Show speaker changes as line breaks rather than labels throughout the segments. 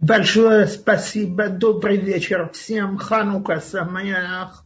Большое спасибо. Добрый вечер всем. Ханука самеах.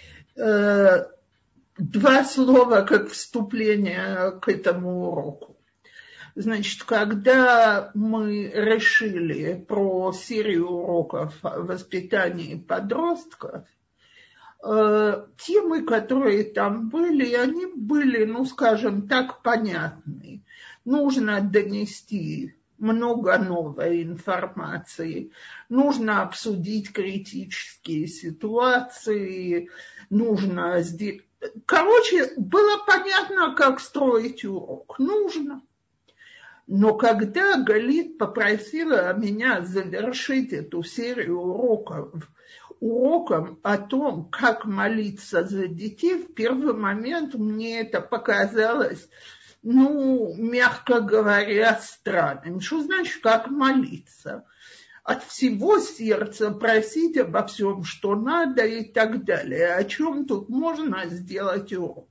Два слова как вступление к этому уроку. Значит, когда мы решили про серию уроков о воспитании подростков, темы, которые там были, они были, скажем так, понятны. Нужно донести много новой информации, нужно обсудить критические ситуации, нужно сделать... Короче, было понятно, как строить урок. Нужно. Но когда Галит попросила меня завершить эту серию уроком о том, как молиться за детей, в первый момент мне это показалось, мягко говоря, странным. Что значит, как молиться? От всего сердца просить обо всем, что надо и так далее. О чем тут можно сделать урок?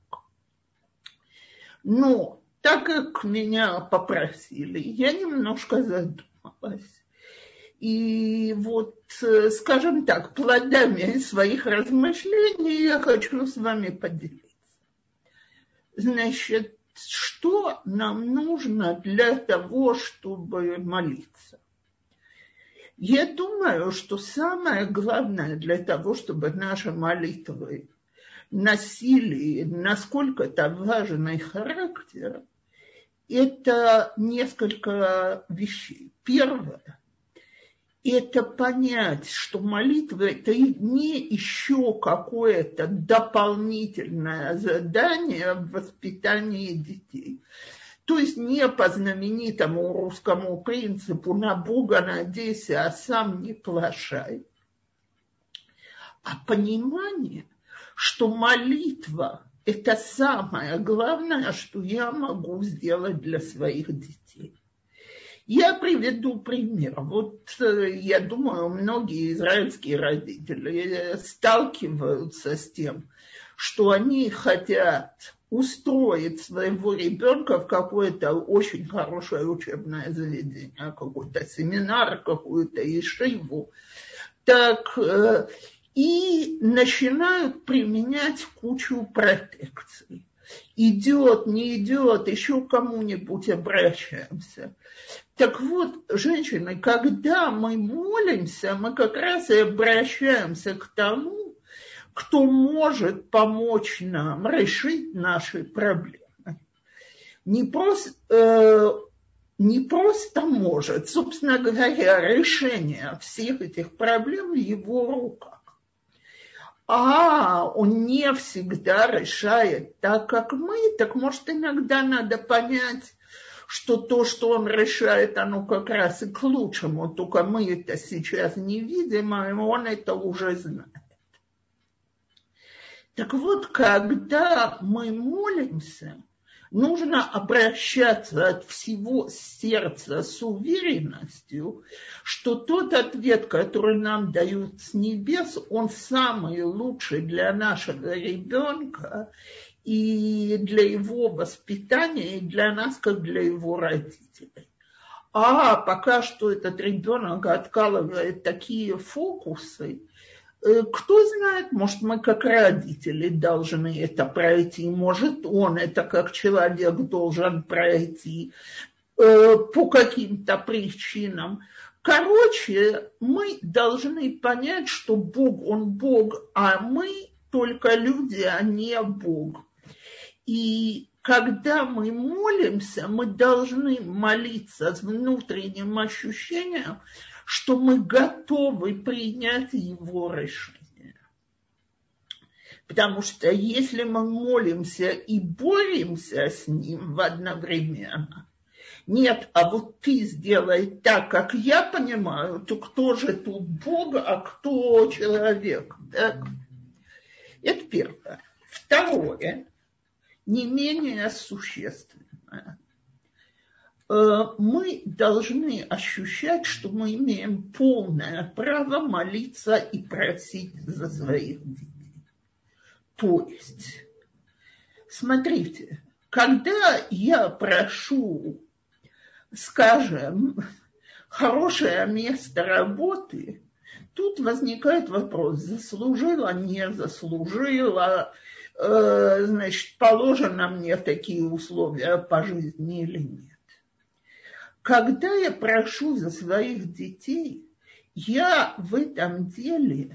Но так как меня попросили, я немножко задумалась. И скажем так, плодами своих размышлений я хочу с вами поделиться. Значит, что нам нужно для того, чтобы молиться? Я думаю, что самое главное для того, чтобы наши молитвы носили насколько-то важный характер, это несколько вещей. Первое – это понять, что молитва – это не еще какое-то дополнительное задание в воспитании детей. То есть не по знаменитому русскому принципу «на Бога надейся, а сам не плашай», а понимание, что молитва – это самое главное, что я могу сделать для своих детей. Я приведу пример. Я думаю, многие израильские родители сталкиваются с тем, что они хотят устроить своего ребенка в какое-то очень хорошее учебное заведение, какой-то семинар, какую-то ешиву. И начинают применять кучу протекций. Идет, не идет, еще к кому-нибудь обращаемся. Так вот, женщины, когда мы молимся, мы как раз и обращаемся к тому, кто может помочь нам решить наши проблемы. Не просто может, собственно говоря, решение всех этих проблем в его руках. Он не всегда решает так, как мы, так может иногда надо понять, что то, что он решает, оно как раз и к лучшему, только мы это сейчас не видим, а он это уже знает. Так вот, когда мы молимся, нужно обращаться от всего сердца с уверенностью, что тот ответ, который нам дают с небес, он самый лучший для нашего ребенка и для его воспитания, и для нас, как для его родителей. Пока что этот ребенок откалывает такие фокусы, кто знает, может, мы как родители должны это пройти, может, он это как человек должен пройти по каким-то причинам. Короче, мы должны понять, что Бог, Он Бог, а мы только люди, а не Бог. И когда мы молимся, мы должны молиться с внутренним ощущением, что мы готовы принять его решение. Потому что если мы молимся и боремся с ним одновременно, нет, а вот ты сделай так, как я понимаю, то кто же тут Бог, а кто человек? Да? Это первое. Второе, не менее существенное. Мы должны ощущать, что мы имеем полное право молиться и просить за своих детей. То есть, смотрите, когда я прошу, скажем, хорошее место работы, тут возникает вопрос, заслужила, не заслужила, значит, положено мне такие условия по жизни или нет. Когда я прошу за своих детей, я в этом деле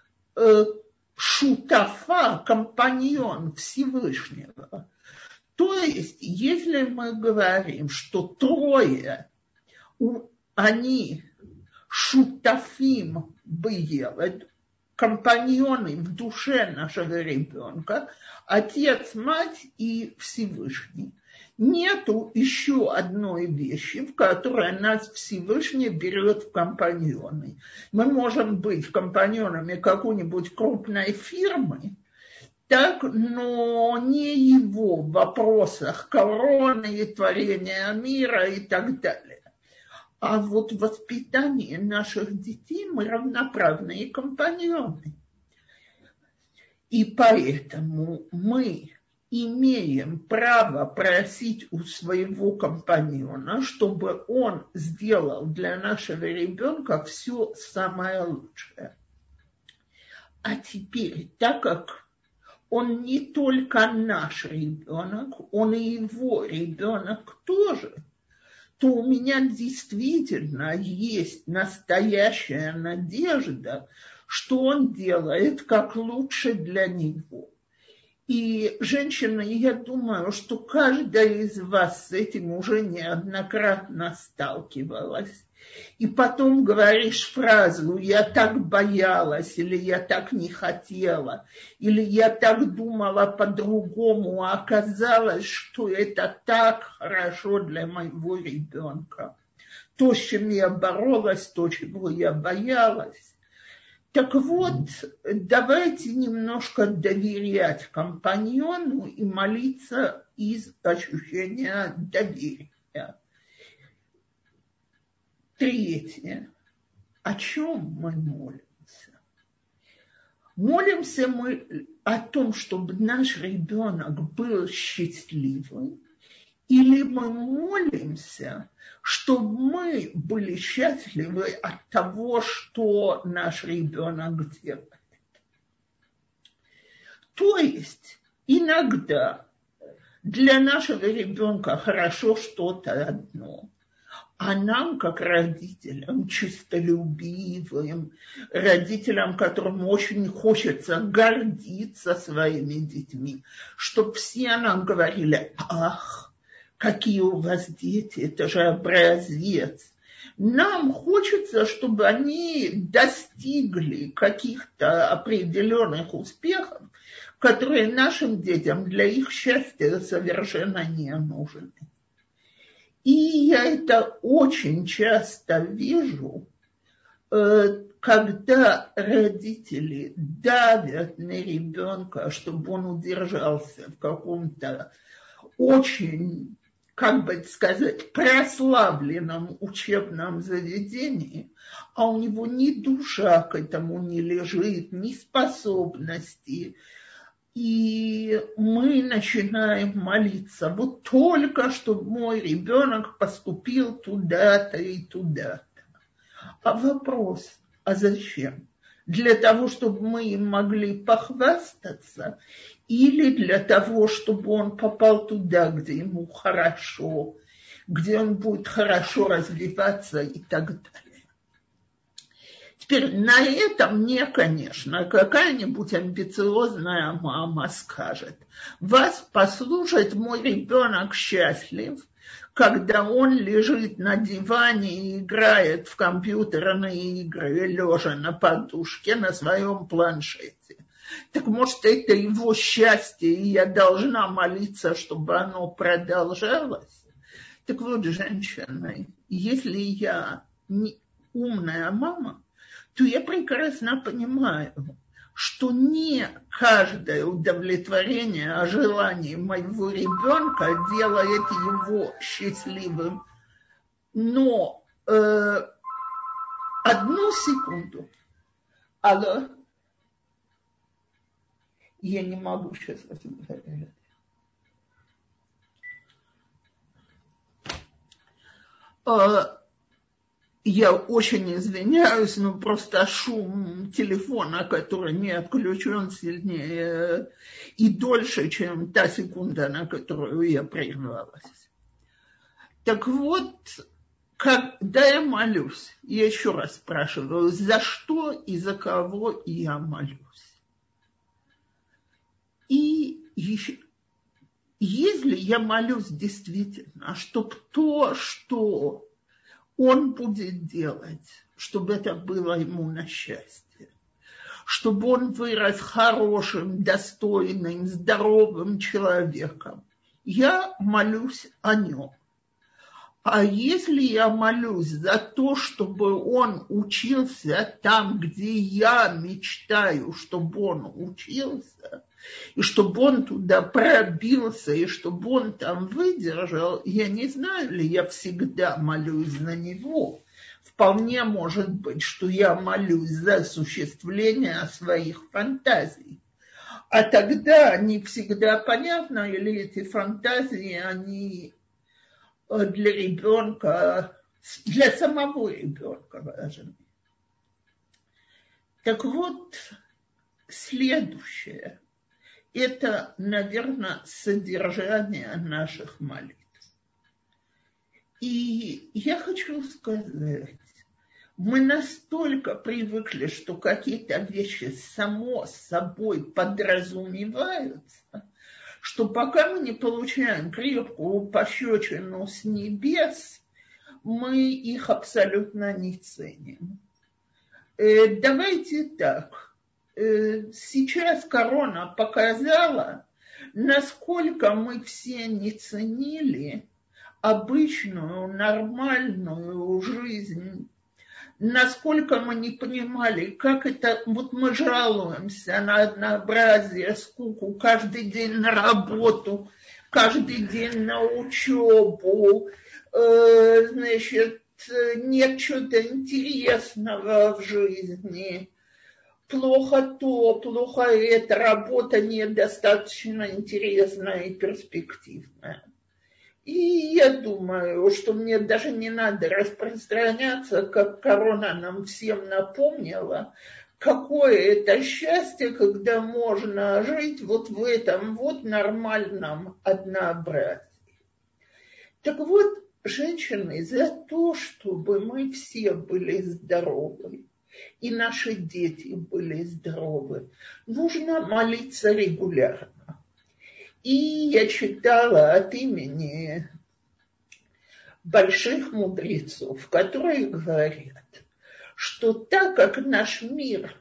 шутафа, компаньон Всевышнего. То есть, если мы говорим, что трое, они шутафим бьелед, компаньоны в душе нашего ребенка, отец, мать и Всевышний. Нету еще одной вещи, в которой нас Всевышний берет в компаньоны. Мы можем быть компаньонами какой-нибудь крупной фирмы, так, но не его в вопросах короны, творения мира и так далее. А вот в воспитании наших детей мы равноправные компаньоны. И поэтому мы имеем право просить у своего компаньона, чтобы он сделал для нашего ребенка все самое лучшее. А теперь, так как он не только наш ребенок, он и его ребенок тоже, то у меня действительно есть настоящая надежда, что он делает как лучше для него. И, женщины, я думаю, что каждая из вас с этим уже неоднократно сталкивалась. И потом говоришь фразу «я так боялась» или «я так не хотела» или «я так думала по-другому», а оказалось, что это так хорошо для моего ребенка. То, с чем я боролась, то, чего я боялась. Так вот, давайте немножко доверять компаньону и молиться из ощущения доверия. Третье. О чем мы молимся? Молимся мы о том, чтобы наш ребенок был счастливым, или мы молимся, чтобы мы были счастливы от того, что наш ребенок делает. То есть иногда для нашего ребенка хорошо что-то одно, а нам, как родителям, честолюбивым, родителям, которым очень хочется гордиться своими детьми, чтобы все нам говорили: ах, какие у вас дети, это же образец. Нам хочется, чтобы они достигли каких-то определенных успехов, которые нашим детям для их счастья совершенно не нужны. И я это очень часто вижу, когда родители давят на ребенка, чтобы он удержался в каком-то очень, как бы сказать, прославленном учебном заведении, а у него ни душа к этому не лежит, ни способности. И мы начинаем молиться, вот только чтобы мой ребенок поступил туда-то и туда-то. А вопрос, а зачем? Для того, чтобы мы им могли похвастаться, или для того, чтобы он попал туда, где ему хорошо, где он будет хорошо развиваться и так далее. Теперь на этом мне, конечно, какая-нибудь амбициозная мама скажет: вас послушать, мой ребенок счастлив, когда он лежит на диване и играет в компьютерные игры, лежа на подушке на своем планшете. Так может, это его счастье, и я должна молиться, чтобы оно продолжалось? Так вот, женщины, если я не умная мама, то я прекрасно понимаю, что не каждое удовлетворение о желании моего ребенка делает его счастливым. Но одну секунду. Алло? Я не могу сейчас разговаривать. Я очень извиняюсь, но просто шум телефона, который не отключен, сильнее и дольше, чем та секунда, на которую я прервалась. Так вот, когда я молюсь, я еще раз спрашиваю, за что и за кого я молюсь. И еще, если я молюсь действительно, чтобы то, что он будет делать, чтобы это было ему на счастье, чтобы он вырос хорошим, достойным, здоровым человеком, я молюсь о нем. А если я молюсь за то, чтобы он учился там, где я мечтаю, чтобы он учился, и чтобы он туда пробился, и чтобы он там выдержал, я не знаю ли я всегда молюсь за него. Вполне может быть, что я молюсь за осуществление своих фантазий. А тогда не всегда понятно, или эти фантазии, они для ребенка, для самого ребенка важны. Так вот, следующее. Это, наверное, содержание наших молитв. И я хочу сказать, мы настолько привыкли, что какие-то вещи само собой подразумеваются, что пока мы не получаем крепкую пощечину с небес, мы их абсолютно не ценим. Давайте так. Сейчас корона показала, насколько мы все не ценили обычную, нормальную жизнь, насколько мы не понимали, как это, вот мы жалуемся на однообразие, скуку, каждый день на работу, каждый день на учебу, значит, нет чего-то интересного в жизни, плохо то, плохо это, работа недостаточно интересная и перспективная. И я думаю, что мне даже не надо распространяться, как корона нам всем напомнила, какое это счастье, когда можно жить вот в этом вот нормальном однообразии. Так вот, женщины, за то, чтобы мы все были здоровы, и наши дети были здоровы, нужно молиться регулярно. И я читала от имени больших мудрецов, которые говорят, что так как наш мир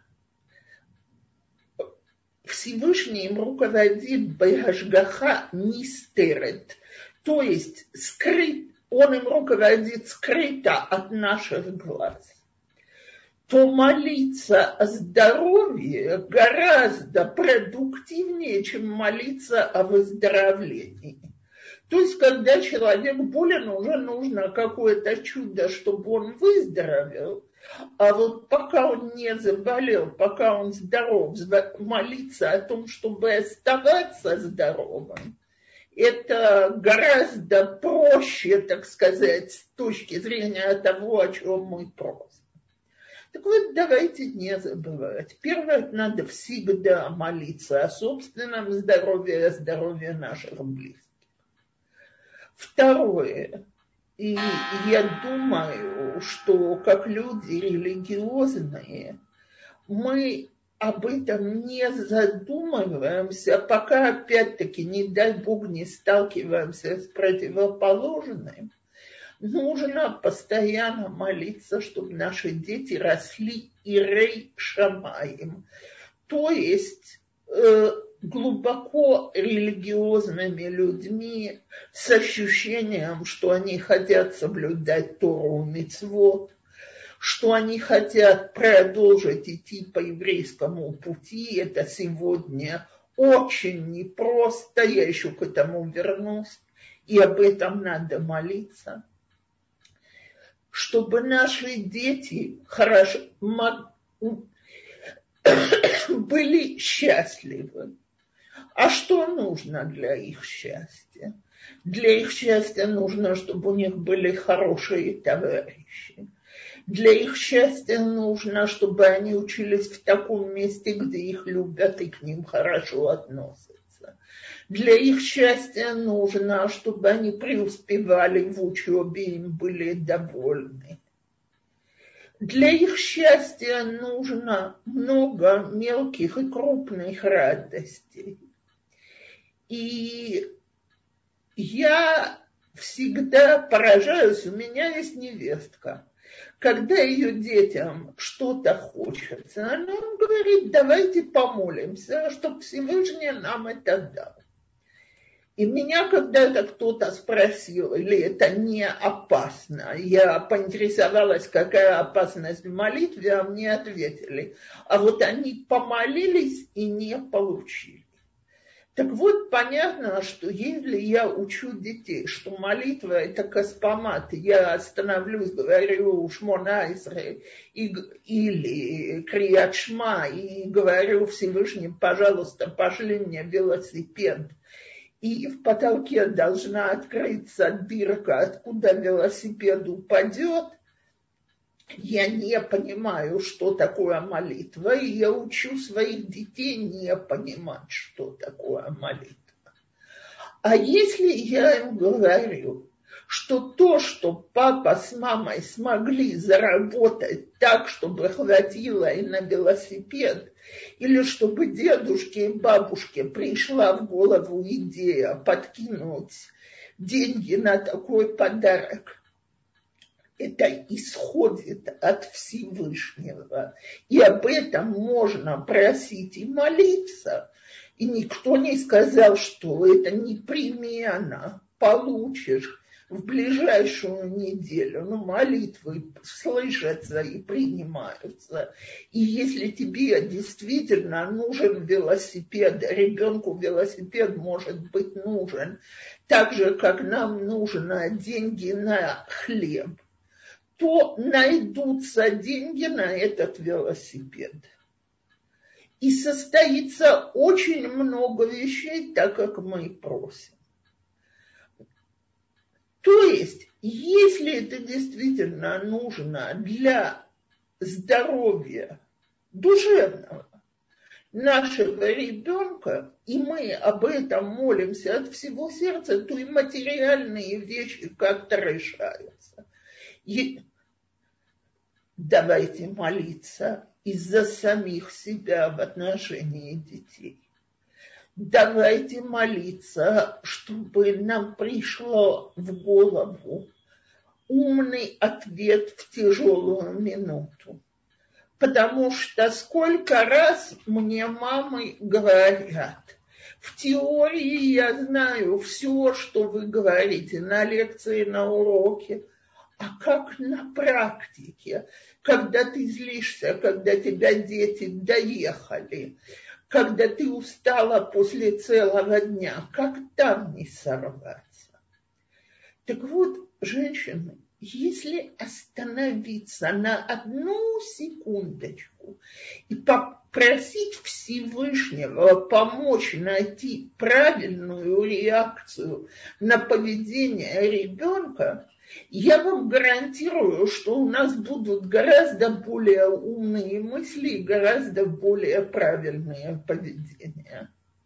Всевышний им руководит Бейгашгаха Нистерет, то есть скрыт, он им руководит скрыто от наших глаз, то молиться о здоровье гораздо продуктивнее, чем молиться о выздоровлении. То есть, когда человек болен, уже нужно какое-то чудо, чтобы он выздоровел. А вот пока он не заболел, пока он здоров, молиться о том, чтобы оставаться здоровым, это гораздо проще, так сказать, с точки зрения того, о чем мы просим. Так вот, давайте не забывать. Первое, надо всегда молиться о собственном здоровье, о здоровье наших близких. Второе, и я думаю, что как люди религиозные, мы об этом не задумываемся, пока, опять-таки, не дай Бог, не сталкиваемся с противоположным. Нужно постоянно молиться, чтобы наши дети росли ирей шамаим, то есть глубоко религиозными людьми с ощущением, что они хотят соблюдать Тору мицвот, что они хотят продолжить идти по еврейскому пути. Это сегодня очень непросто, я еще к этому вернусь, и об этом надо молиться. Чтобы наши дети хорошо были счастливы. А что нужно для их счастья? Для их счастья нужно, чтобы у них были хорошие товарищи. Для их счастья нужно, чтобы они учились в таком месте, где их любят и к ним хорошо относятся. Для их счастья нужно, чтобы они преуспевали в учебе, им были довольны. Для их счастья нужно много мелких и крупных радостей. И я всегда поражаюсь, у меня есть невестка. Когда ее детям что-то хочется, она им говорит, давайте помолимся, чтобы Всевышний нам это дал. И меня когда-то кто-то спросил, или это не опасно, я поинтересовалась, какая опасность в молитве, а мне ответили, а вот они помолились и не получили. Так вот, понятно, что если я учу детей, что молитва – это каспомат, я остановлюсь, говорю Шмона Исрей или Крият Шма и говорю Всевышним, пожалуйста, пошли мне велосипед, и в потолке должна открыться дырка, откуда велосипед упадет, я не понимаю, что такое молитва, и я учу своих детей не понимать, что такое молитва. А если я им говорю, что то, что папа с мамой смогли заработать так, чтобы хватило и на велосипед, или чтобы дедушке и бабушке пришла в голову идея подкинуть деньги на такой подарок, это исходит от Всевышнего. И об этом можно просить и молиться. И никто не сказал, что это непременно получишь в ближайшую неделю. Но молитвы слышатся и принимаются. И если тебе действительно нужен велосипед, ребенку велосипед может быть нужен, так же, как нам нужны деньги на хлеб, то найдутся деньги на этот велосипед. И состоится очень много вещей, так как мы просим. То есть, если это действительно нужно для здоровья душевного нашего ребенка, и мы об этом молимся от всего сердца, то и материальные вещи как-то решаются. Давайте молиться из-за самих себя в отношении детей. Давайте молиться, чтобы нам пришло в голову умный ответ в тяжелую минуту. Потому что сколько раз мне мамы говорят, в теории я знаю все, что вы говорите на лекции, на уроке, а как на практике, когда ты злишься, когда тебя дети доехали, когда ты устала после целого дня, как там не сорваться? Так вот, женщины, если остановиться на одну секундочку и попросить Всевышнего помочь найти правильную реакцию на поведение ребенка, я вам гарантирую, что у нас будут гораздо более умные мысли и гораздо более правильные поведения.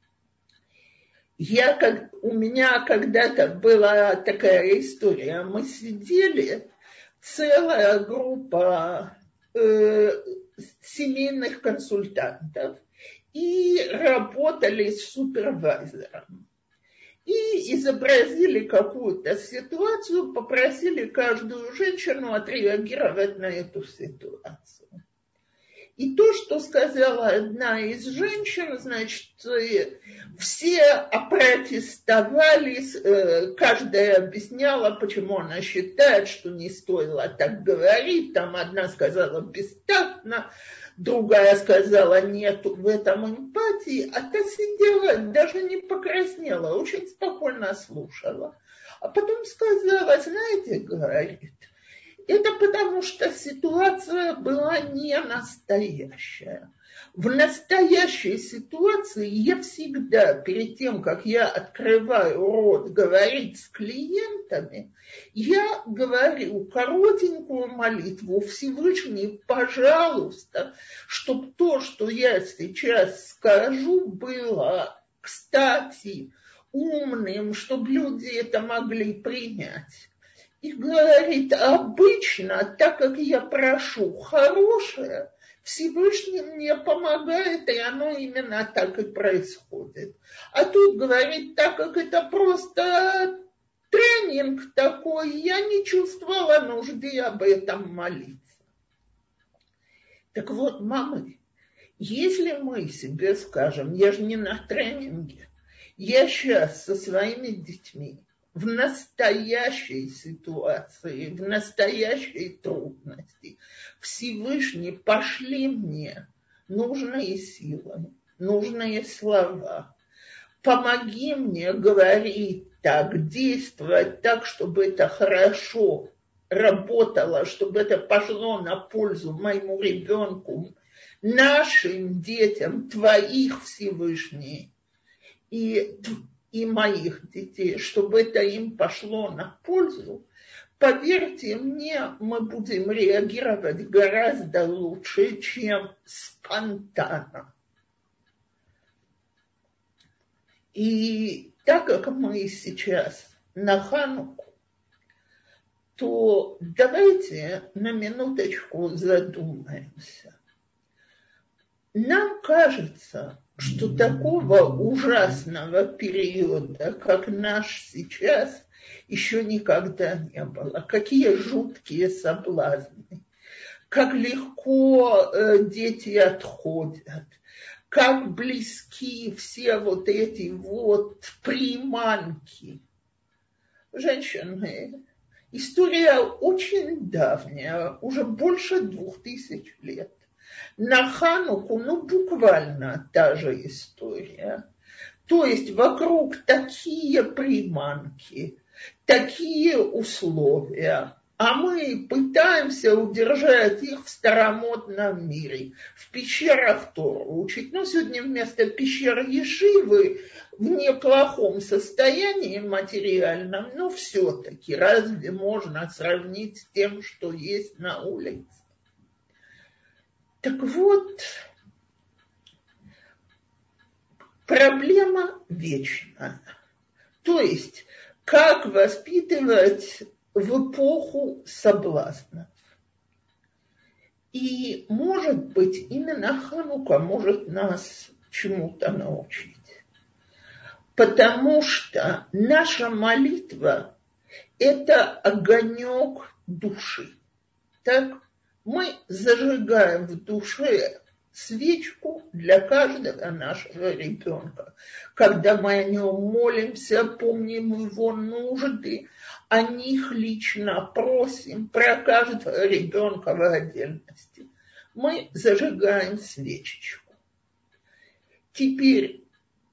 У меня когда-то была такая история. Мы сидели, целая группа семейных консультантов, и работали с супервайзером. И изобразили какую-то ситуацию, попросили каждую женщину отреагировать на эту ситуацию. И то, что сказала одна из женщин, значит, все опротестовались, каждая объясняла, почему она считает, что не стоило так говорить. Там одна сказала бестактно, другая сказала, нет в этом эмпатии, а та сидела, даже не покраснела, очень спокойно слушала. А потом сказала, знаете, говорит, Это потому, что ситуация была не настоящая. В настоящей ситуации я всегда, перед тем, как я открываю рот говорить с клиентами, я говорю коротенькую молитву: Всевышний, пожалуйста, чтобы то, что я сейчас скажу, было кстати, умным, чтобы люди это могли принять. И говорит: обычно, так как я прошу хорошее, Всевышний мне помогает, и оно именно так и происходит. А тут говорит, так как это просто тренинг такой, я не чувствовала нужды об этом молиться. Так вот, мамы, если мы себе скажем, я же не на тренинге, я сейчас со своими детьми в настоящей ситуации, в настоящей трудности, Всевышний, пошли мне нужные силы, нужные слова, помоги мне говорить так, действовать так, чтобы это хорошо работало, чтобы это пошло на пользу моему ребенку, нашим детям, твоих, Всевышний, и моих детей, чтобы это им пошло на пользу, поверьте мне, мы будем реагировать гораздо лучше, чем спонтанно. И так как мы сейчас на Хануку, то давайте на минуточку задумаемся. Нам кажется, что такого ужасного периода, как наш сейчас, еще никогда не было. Какие жуткие соблазны, как легко дети отходят, как близки все вот эти вот приманки. Женщины, история очень давняя, уже больше 2000 лет. На Хануку, буквально та же история. То есть вокруг такие приманки, такие условия, а мы пытаемся удержать их в старомодном мире, в пещерах Тору учить. Сегодня вместо пещер Ешивы в неплохом состоянии материальном, но все-таки разве можно сравнить с тем, что есть на улице? Так вот, проблема вечная. То есть, как воспитывать в эпоху соблазнов. И, может быть, именно Ханука может нас чему-то научить. Потому что наша молитва – это огонек души. Так? Мы зажигаем в душе свечку для каждого нашего ребенка. Когда мы о нем молимся, помним его нужды, о них лично просим, про каждого ребенка в отдельности. Мы зажигаем свечечку. Теперь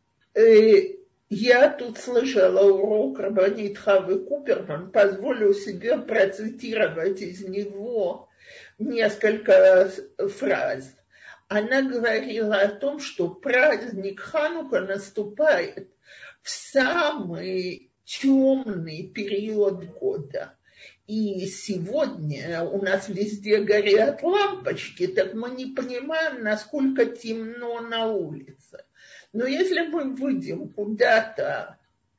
я тут слышала урок рабанит Хавы Куперман, позволю себе процитировать из него несколько фраз. Она говорила о том, что праздник Ханука наступает в самый темный период года. И сегодня у нас везде горят лампочки, так мы не понимаем, насколько темно на улице. Но если мы выйдем куда-то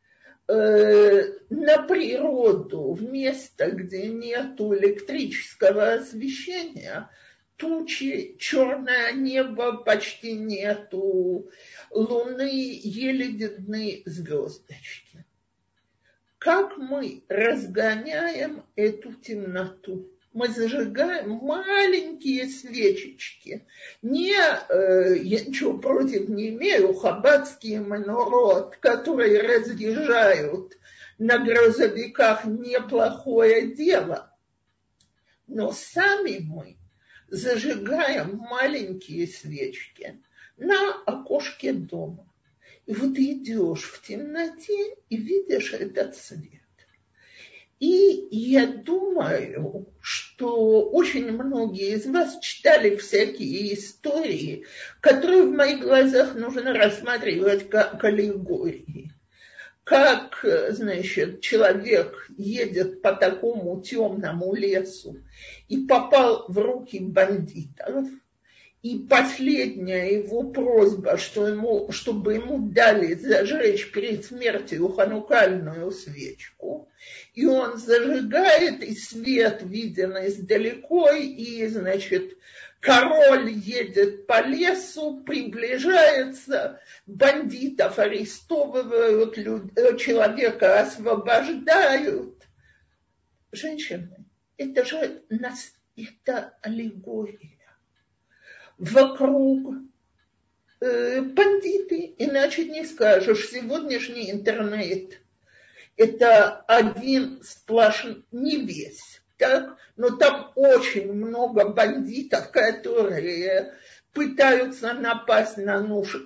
на природу, в место, где нет электрического освещения, тучи, черное небо, почти нету луны, еле видны звездочки. Как мы разгоняем эту темноту? Мы зажигаем маленькие свечечки. Я ничего против не имею, хаббатские менорот, которые разъезжают на грузовиках, неплохое дело. Но сами мы зажигаем маленькие свечки на окошке дома. И вот идешь в темноте и видишь этот свет. И я думаю, что что очень многие из вас читали всякие истории, которые в моих глазах нужно рассматривать как аллегории. Как, значит, человек едет по такому темному лесу и попал в руки бандитов, и последняя его просьба, чтобы ему дали зажечь перед смертью ханукальную свечку, и он зажигает, и свет виден издалеко, и, значит, король едет по лесу, приближается, бандитов арестовывают, человека освобождают. Женщины, это же это аллегория. Вокруг бандиты, иначе не скажешь. Сегодняшний интернет – это один сплошной, не весь, так? Но там очень много бандитов, которые пытаются напасть на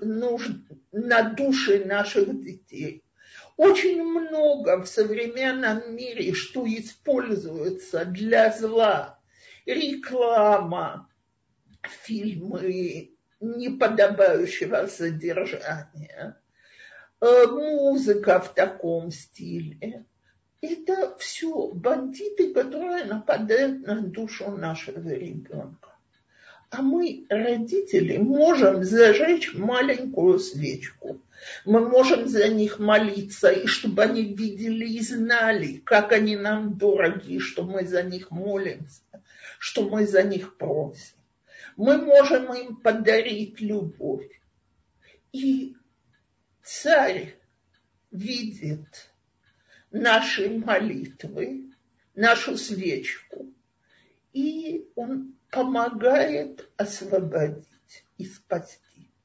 души наших детей. Очень много в современном мире, что используется для зла. Реклама, фильмы неподобающего содержания, музыка в таком стиле. Это все бандиты, которые нападают на душу нашего ребенка. А мы, родители, можем зажечь маленькую свечку. Мы можем за них молиться, и чтобы они видели и знали, как они нам дороги, что мы за них молимся, что мы за них просим. Мы можем им подарить любовь. И царь видит наши молитвы, нашу свечку, и он помогает освободить и спасти.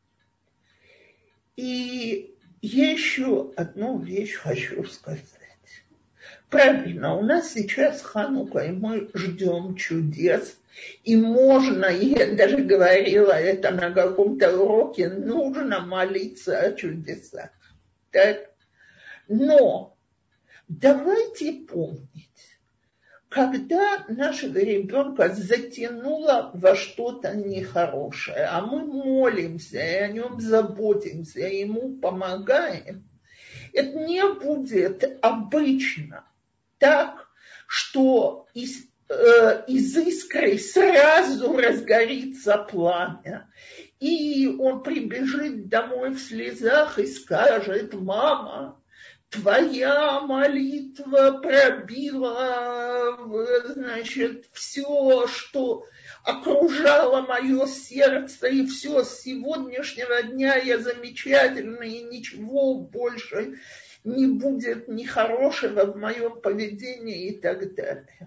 И я еще одну вещь хочу сказать. Правильно, у нас сейчас Ханука, и мы ждем чудес. И можно, я даже говорила это на каком-то уроке, нужно молиться о чудесах. Так? Но давайте помнить, когда нашего ребенка затянуло во что-то нехорошее, а мы молимся и о нем заботимся, и ему помогаем, это не будет обычно так, что из искры сразу разгорится пламя. И он прибежит домой в слезах и скажет: мама, твоя молитва пробила, значит, все, что окружало мое сердце, и все, с сегодняшнего дня я замечательный, и ничего больше не будет нехорошего в моем поведении и так далее.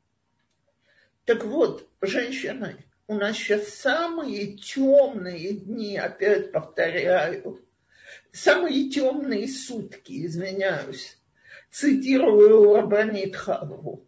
Так вот, женщины, у нас сейчас самые темные дни, опять повторяю, самые темные сутки, извиняюсь, цитирую Рабанит Хаву.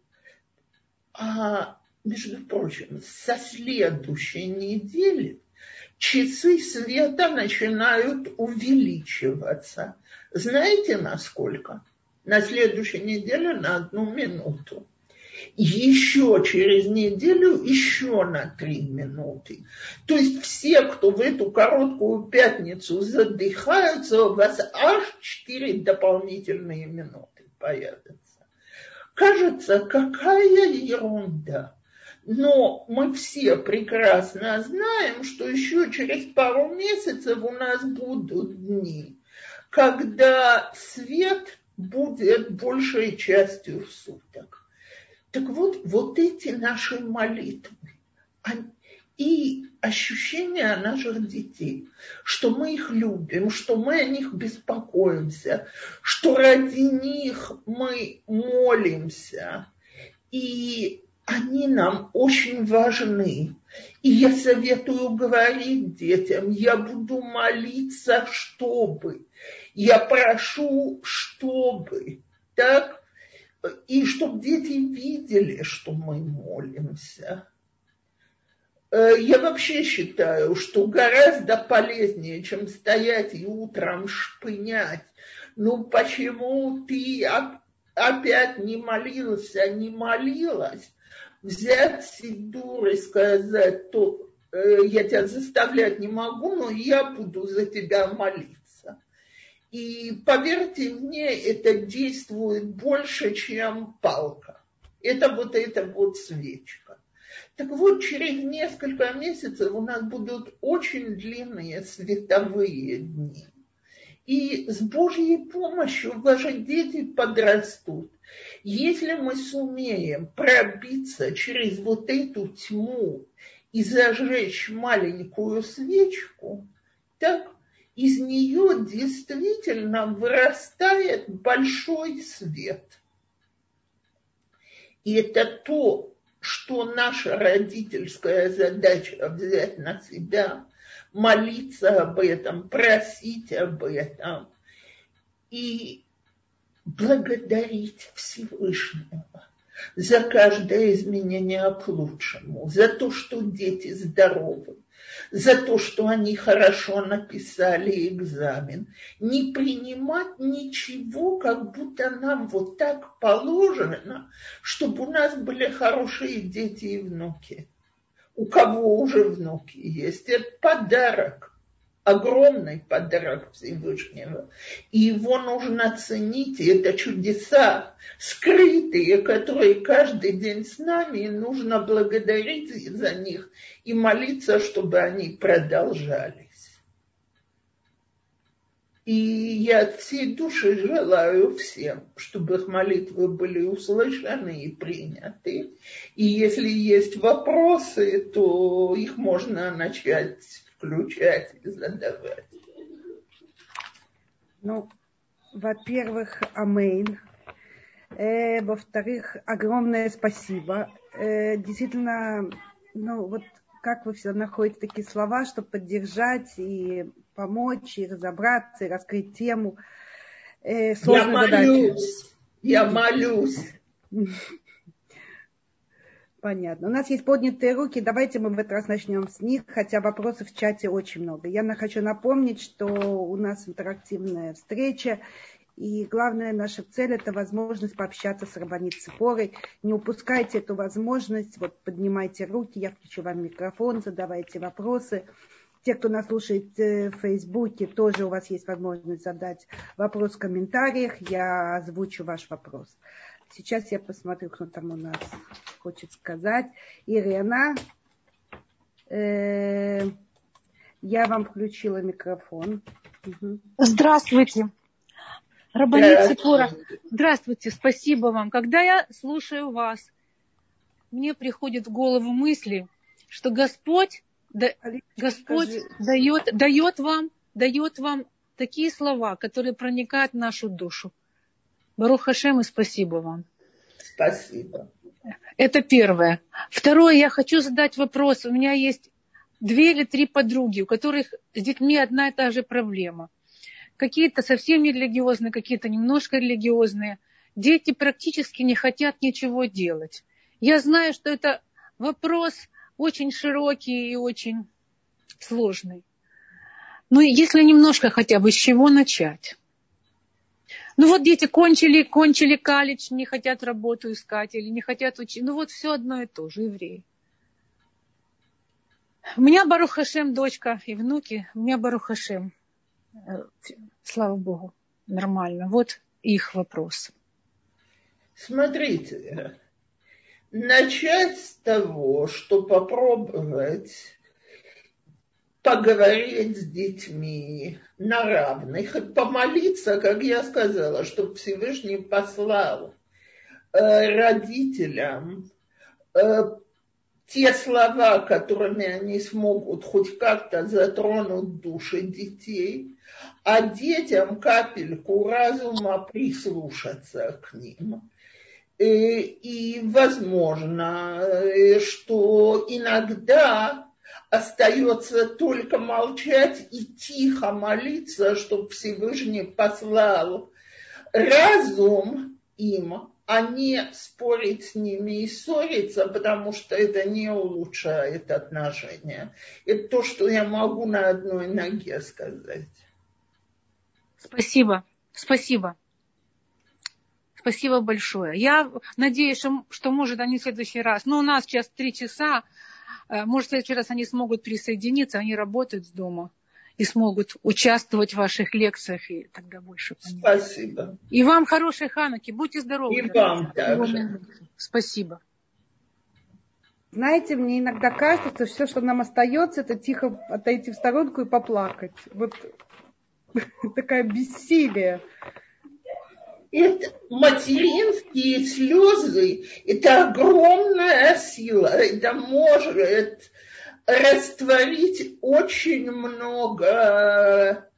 А, между прочим, со следующей недели часы света начинают увеличиваться. Знаете, насколько? На следующей неделе на 1 минуту. Еще через неделю еще на 3 минуты. То есть все, кто в эту короткую пятницу задыхаются, у вас аж 4 дополнительные минуты появятся. Кажется, какая ерунда. Но мы все прекрасно знаем, что еще через пару месяцев у нас будут дни, когда свет будет большей частью суток. Так вот эти наши молитвы и ощущения наших детей, что мы их любим, что мы о них беспокоимся, что ради них мы молимся, и они нам очень важны. И я советую говорить детям: я буду молиться, чтобы, я прошу, чтобы, так? И чтобы дети видели, что мы молимся. Я вообще считаю, что гораздо полезнее, чем стоять и утром шпынять. Ну почему ты опять не молился, не молилась? взять сидур и сказать, то я тебя заставлять не могу, но я буду за тебя молиться. И поверьте мне, это действует больше, чем палка. Это вот свечка. Так вот, через несколько месяцев у нас будут очень длинные световые дни. И с Божьей помощью ваши дети подрастут. Если мы сумеем пробиться через вот эту тьму и зажечь маленькую свечку, так из нее действительно вырастает большой свет. И это то, что наша родительская задача взять на себя, молиться об этом, просить об этом и благодарить Всевышнего за каждое изменение к лучшему, за то, что дети здоровы, за то, что они хорошо написали экзамен. Не принимать ничего, как будто нам вот так положено, чтобы у нас были хорошие дети и внуки. У кого уже внуки есть, это подарок. Огромный подарок Всевышнего. И его нужно ценить, и это чудеса скрытые, которые каждый день с нами, и нужно благодарить за них и молиться, чтобы они продолжались. И я от всей души желаю всем, чтобы их молитвы были услышаны и приняты. И если есть вопросы, то их можно начать включать и задавать.
Ну, во-первых, амейн. Во-вторых, огромное спасибо. Действительно, ну вот как вы все находите такие слова, чтобы поддержать и помочь, и разобраться, и раскрыть тему.
Я молюсь.
Понятно. У нас есть поднятые руки. Давайте мы в этот раз начнем с них, хотя вопросов в чате очень много. Я хочу напомнить, что у нас интерактивная встреча, и главная наша цель – это возможность пообщаться с Рабанит Ципорой. Не упускайте эту возможность. Вот поднимайте руки, я включу вам микрофон, задавайте вопросы. Те, кто нас слушает в Фейсбуке, тоже у вас есть возможность задать вопрос в комментариях. Я озвучу ваш вопрос. Сейчас я посмотрю, кто там у нас хочет сказать. Ирина, я вам включила микрофон. Угу.
Здравствуйте. Рабанит Ципора. Здравствуйте, спасибо вам. Когда я слушаю вас, мне приходит в голову мысли, что Господь дает вам такие слова, которые проникают в нашу душу. Барух Хашем и спасибо вам.
Спасибо.
Это первое. Второе, я хочу задать вопрос. У меня есть 2 или 3 подруги, у которых с детьми одна и та же проблема. Какие-то совсем нерелигиозные, какие-то немножко религиозные. Дети практически не хотят ничего делать. Я знаю, что это вопрос очень широкий и очень сложный. Но если немножко хотя бы с чего начать? Ну вот дети кончили колледж, не хотят работу искать или не хотят учить. Ну вот все одно и то же, евреи. У меня Барух Хашем дочка и внуки, у меня Барух Хашем. Слава Богу, нормально. Вот их вопрос.
Смотрите, начать с того, что попробовать поговорить с детьми на равных, и помолиться, как я сказала, чтобы Всевышний послал родителям те слова, которыми они смогут хоть как-то затронуть души детей, а детям капельку разума прислушаться к ним. И возможно, что иногда остается только молчать и тихо молиться, чтобы Всевышний послал разум им, а не спорить с ними и ссориться, потому что это не улучшает отношения. Это то, что я могу на одной ноге сказать.
Спасибо. спасибо большое. Я надеюсь, что может они в следующий раз, у нас сейчас 3 часа, может в следующий раз они смогут присоединиться, они работают с дома и смогут участвовать в ваших лекциях и тогда больше понять.
Спасибо.
И вам хорошей Хануки, будьте здоровы.
И вам также.
Спасибо.
Знаете, мне иногда кажется, что все, что нам остается, это тихо отойти в сторонку и поплакать. Вот такая бессилие.
Это материнские слезы, это огромная сила, это может растворить очень много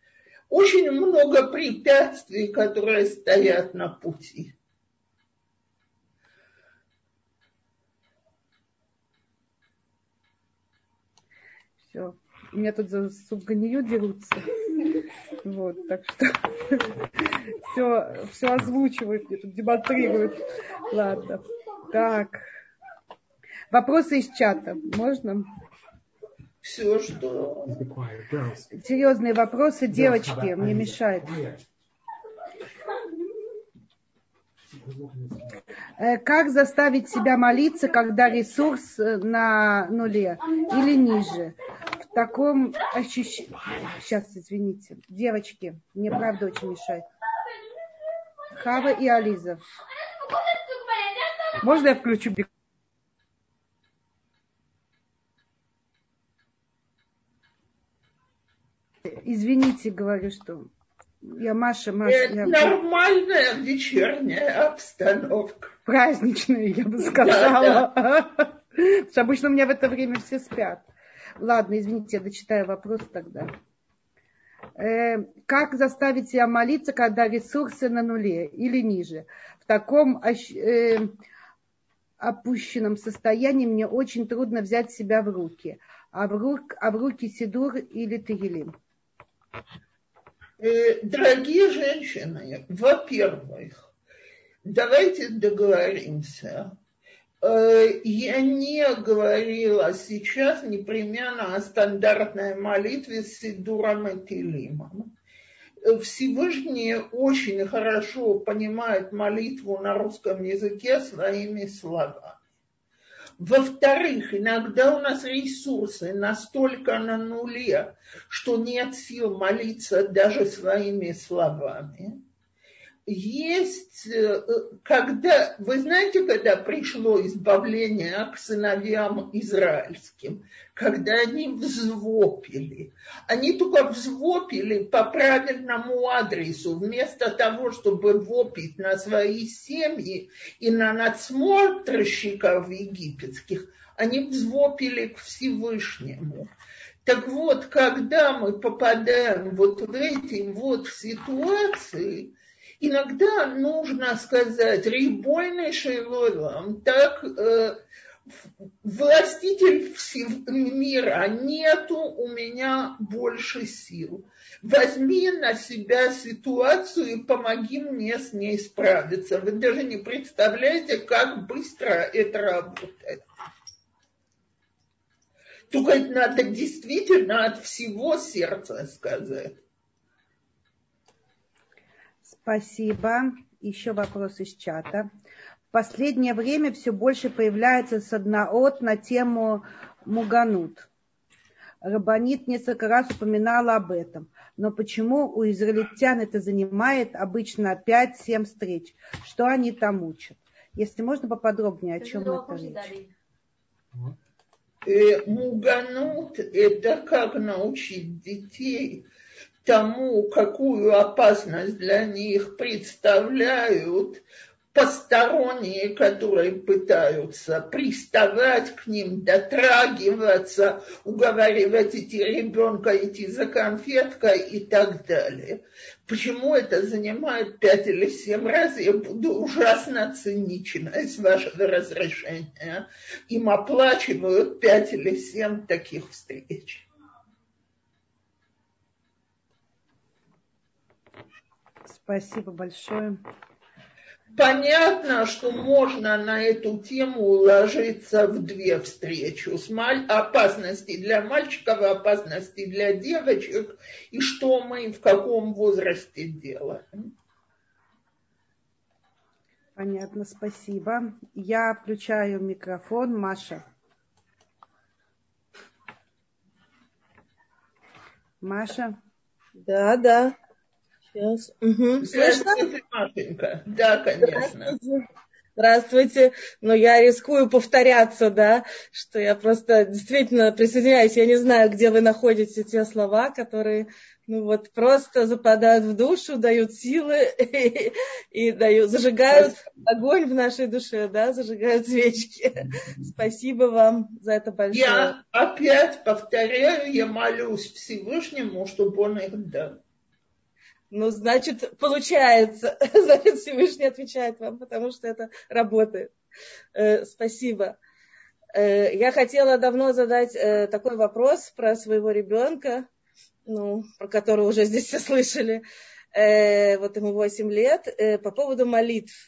препятствий, которые стоят на пути.
Все. У меня тут за субганию дерутся. Вот, так что все озвучивают, мне тут демонстрируют. Ладно. Так. Вопросы из чата. Можно?
Все, что...
Серьезные вопросы, девочки, мне мешает. Как заставить себя молиться, когда ресурс на нуле или ниже? В таком ощущении... Сейчас, извините. Девочки, мне правда очень мешает. Хава и Ализа. Можно я включу микрофон? Извините, говорю, что... Маша.
Нормальная вечерняя обстановка.
Праздничная, я бы сказала. Да. Потому что обычно у меня в это время все спят. Ладно, извините, я дочитаю вопрос тогда. Как заставить себя молиться, когда ресурсы на нуле или ниже? В таком опущенном состоянии мне очень трудно взять себя в руки. А в руки сидур или тегилим?
Дорогие женщины, во-первых, давайте договоримся. Я не говорила сейчас непременно о стандартной молитве с сидуром и тилимом. Всевышний очень хорошо понимает молитву на русском языке своими словами. Во-вторых, иногда у нас ресурсы настолько на нуле, что нет сил молиться даже своими словами. Есть, когда, вы знаете, когда пришло избавление к сыновьям израильским, когда они взвопили. Они только взвопили по правильному адресу, вместо того, чтобы вопить на свои семьи и на надсмотрщиков египетских, они взвопили к Всевышнему. Так вот, когда мы попадаем вот в эти вот ситуации, иногда нужно сказать, рибойный шейлолам, так властитель мира, нету у меня больше сил. Возьми на себя ситуацию и помоги мне с ней справиться. Вы даже не представляете, как быстро это работает. Только это надо действительно от всего сердца сказать.
Спасибо. Еще вопрос из чата. В последнее время все больше появляется саднаот на тему муганут. Рабанит несколько раз упоминала об этом. Но почему у израильтян это занимает обычно 5-7 встреч? Что они там учат? Если можно поподробнее, о чем это речь?
Муганут – это как научить детей тому, какую опасность для них представляют посторонние, которые пытаются приставать к ним, дотрагиваться, уговаривать ребенка идти за конфеткой и так далее. Почему это занимает 5 или 7 раз, я буду ужасно цинична, с вашего разрешения. Им оплачивают 5 или 7 таких встреч.
Спасибо большое.
Понятно, что можно на эту тему уложиться в 2 встречи. Опасности для мальчиков, опасности для девочек, и что мы в каком возрасте делаем.
Понятно, спасибо. Я включаю микрофон. Маша. Маша.
Да. Сейчас. Угу. Слышно?
Машенька. Да, конечно.
Здравствуйте. Но я рискую повторяться, да, что я просто действительно присоединяюсь. Я не знаю, где вы находите те слова, которые, просто западают в душу, дают силы и зажигают огонь в нашей душе, да, зажигают свечки. Спасибо вам за это большое.
Я опять повторяю, я молюсь Всевышнему, чтобы он их дал.
Значит, получается. Значит, Всевышний отвечает вам, потому что это работает. Спасибо. Я хотела давно задать такой вопрос про своего ребенка, про которого уже здесь все слышали. Вот ему 8 лет, по поводу молитв.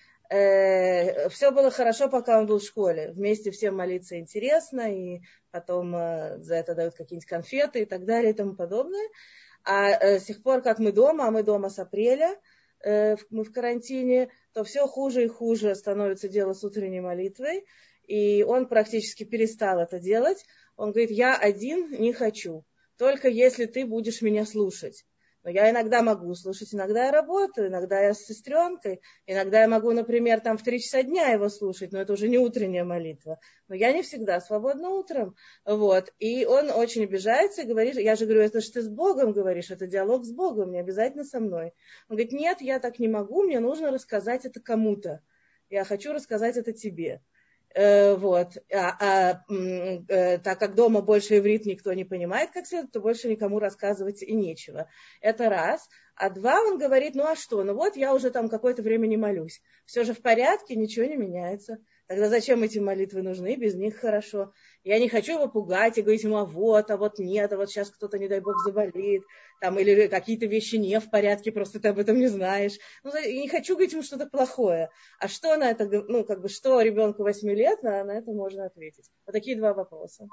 Все было хорошо, пока он был в школе. Вместе всем молиться интересно, и потом за это дают какие-нибудь конфеты и так далее и тому подобное. А с тех пор, как мы дома с апреля, мы в карантине, то все хуже и хуже становится дело с утренней молитвой. И он практически перестал это делать. Он говорит, я один не хочу, только если ты будешь меня слушать. Но я иногда могу слушать, иногда я работаю, иногда я с сестренкой, иногда я могу, например, в 3 часа дня его слушать, но это уже не утренняя молитва. Но я не всегда свободна утром. Вот. И он очень обижается и говорит, я же говорю, это же ты с Богом говоришь, это диалог с Богом, не обязательно со мной. Он говорит, нет, я так не могу, мне нужно рассказать это кому-то. Я хочу рассказать это тебе. Вот. Так как дома больше иврит никто не понимает как следует, то больше никому рассказывать и нечего. Это раз. А 2, он говорит, а что? Я уже какое-то время не молюсь. Все же в порядке, ничего не меняется. Тогда зачем эти молитвы нужны? Без них хорошо. Я не хочу его пугать и говорить ему, а вот нет, а вот сейчас кто-то, не дай бог, заболеет. Или какие-то вещи не в порядке, просто ты об этом не знаешь. Я не хочу говорить ему что-то плохое. А что на это, что ребенку 8 лет, на это можно ответить. Вот такие 2 вопроса.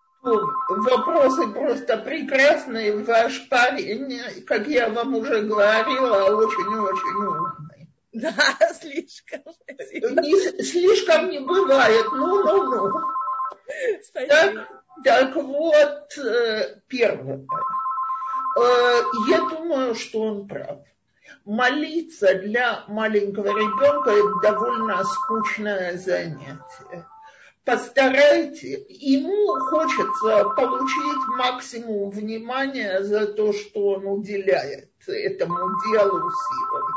Вопросы просто прекрасные. Ваш парень, как я вам уже говорила, очень-очень умный.
Да, слишком.
Слишком не бывает. Так вот, первое. Я думаю, что он прав. Молиться для маленького ребенка – это довольно скучное занятие. Постарайтесь, ему хочется получить максимум внимания за то, что он уделяет этому делу силой.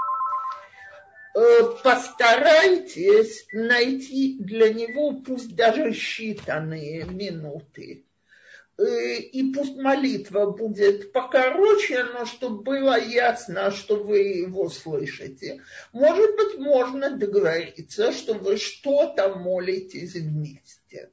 Постарайтесь найти для него пусть даже считанные минуты. И пусть молитва будет покороче, но чтобы было ясно, что вы его слышите. Может быть, можно договориться, что вы что-то молитесь вместе.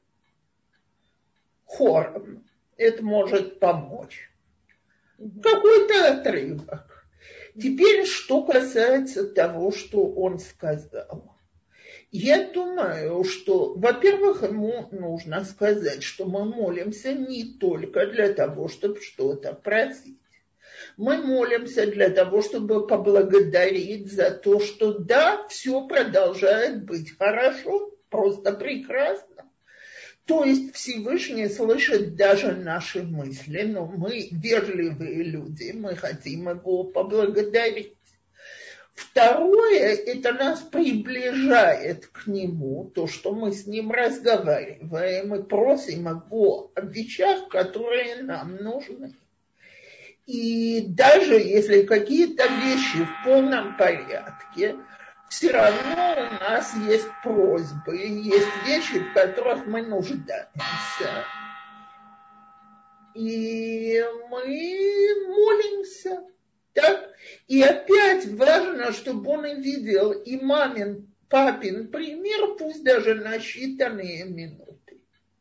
Хором. Это может помочь. Какой-то отрывок. Теперь, что касается того, что он сказал. Я думаю, что, во-первых, ему нужно сказать, что мы молимся не только для того, чтобы что-то просить. Мы молимся для того, чтобы поблагодарить за то, что да, все продолжает быть хорошо, просто прекрасно. То есть Всевышний слышит даже наши мысли, но мы вежливые люди, мы хотим его поблагодарить. Второе, это нас приближает к нему, то, что мы с ним разговариваем и просим его о вещах, которые нам нужны. И даже если какие-то вещи в полном порядке, все равно у нас есть просьбы, есть вещи, в которых мы нуждаемся. И мы молимся. Так? И опять важно, чтобы он видел и мамин, папин пример, пусть даже на считанные минуты.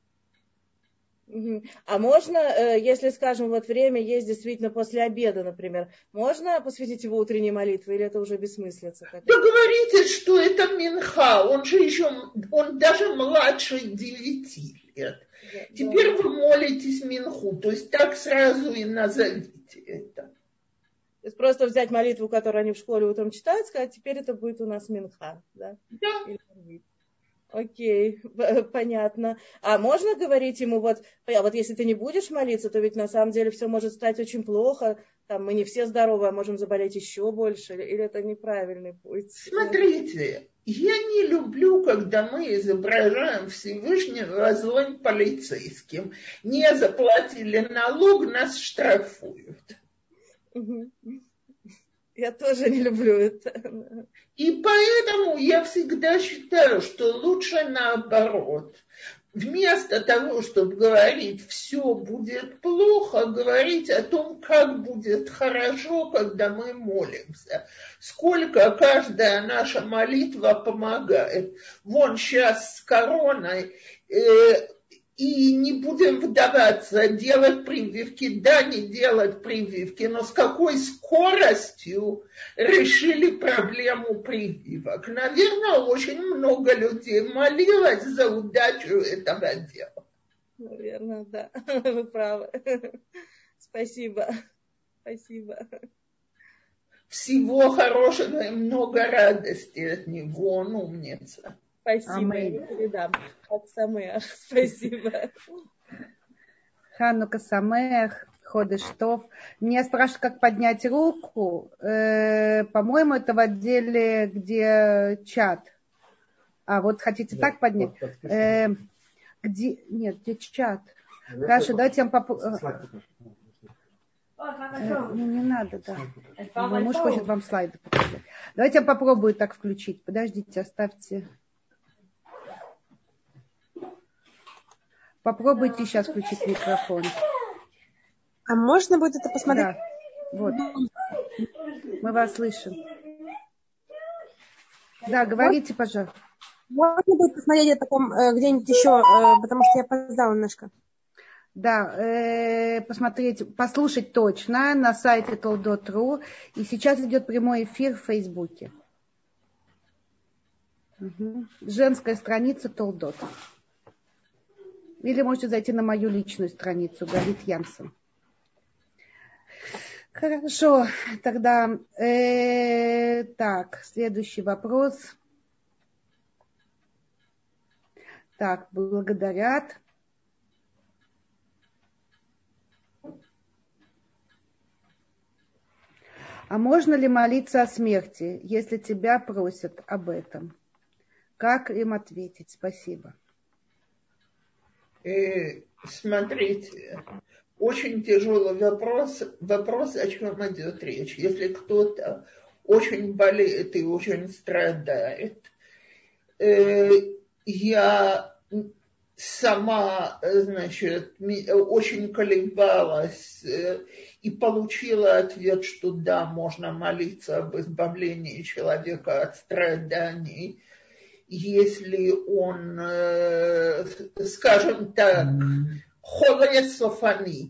А можно, если, скажем, время есть действительно после обеда, например, можно посвятить его утренней молитве, или это уже бессмыслица?
Договоритесь, что это минха, он даже младше 9 лет. Да, теперь вы молитесь минху, то есть так сразу и назовите это.
есть просто взять молитву, которую они в школе утром читают, сказать, теперь это будет у нас минха. Да?
Да.
Окей, понятно. А можно говорить ему, вот если ты не будешь молиться, то ведь на самом деле все может стать очень плохо, там мы не все здоровы, а можем заболеть еще больше, или это неправильный путь?
Смотрите, я не люблю, когда мы изображаем Всевышнего злым полицейским. Не заплатили налог, нас штрафуют.
Я тоже не люблю это.
И поэтому я всегда считаю, что лучше наоборот. Вместо того, чтобы говорить, все будет плохо, говорить о том, как будет хорошо, когда мы молимся. Сколько каждая наша молитва помогает. Вон сейчас с короной, и не будем вдаваться, делать прививки, да, не делать прививки, но с какой скоростью решили проблему прививок. Наверное, очень много людей молилось за удачу этого дела.
Наверное, да, вы правы. Спасибо. Спасибо.
Всего хорошего и много радости от него, он умница.
Спасибо, я передам. От Самеах. Спасибо.
Ханука Самеах, Ходеш Тов. Меня спрашивают, как поднять руку. По-моему, это в отделе, где чат. А, вот хотите так поднять? Где? Нет, где чат? Хорошо, давайте я вам попробую. Не надо, да. Мой муж хочет вам слайды показать. Давайте я попробую так включить. Подождите, оставьте. Попробуйте сейчас включить микрофон.
А можно будет это посмотреть?
Да, вот. Мы вас слышим. Да, говорите, пожалуйста.
Можно будет посмотреть это где-нибудь еще, потому что я опоздала немножко.
Да, посмотреть, послушать точно на сайте Толдот.ру. И сейчас идет прямой эфир в Фейсбуке. Женская страница Толдот. Или можете зайти на мою личную страницу, Галит Янсен. Хорошо, тогда так, следующий вопрос. Так, благодарят. А можно ли молиться о смерти, если тебя просят об этом? Как им ответить? Спасибо.
Смотрите, очень тяжелый вопрос, о чем идет речь. Если кто-то очень болеет и очень страдает, я сама, значит, очень колебалась и получила ответ, что да, можно молиться об избавлении человека от страданий, если он, скажем так, холе софани,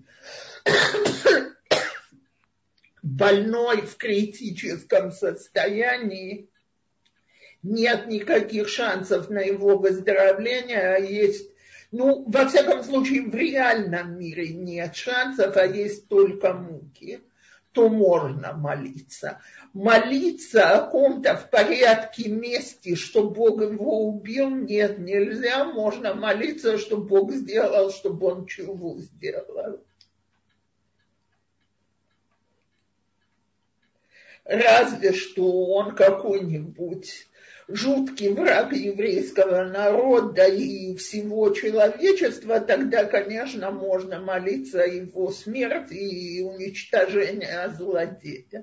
больной в критическом состоянии, нет никаких шансов на его выздоровление, а есть, во всяком случае, в реальном мире нет шансов, а есть только муки, то можно молиться. Молиться о ком-то в порядке мести, что Бог его убил, нет, нельзя. Можно молиться, что Бог сделал, чтобы он чуву сделал. Разве что он какой-нибудь жуткий враг еврейского народа и всего человечества, тогда, конечно, можно молиться о его смерти и уничтожении злодея.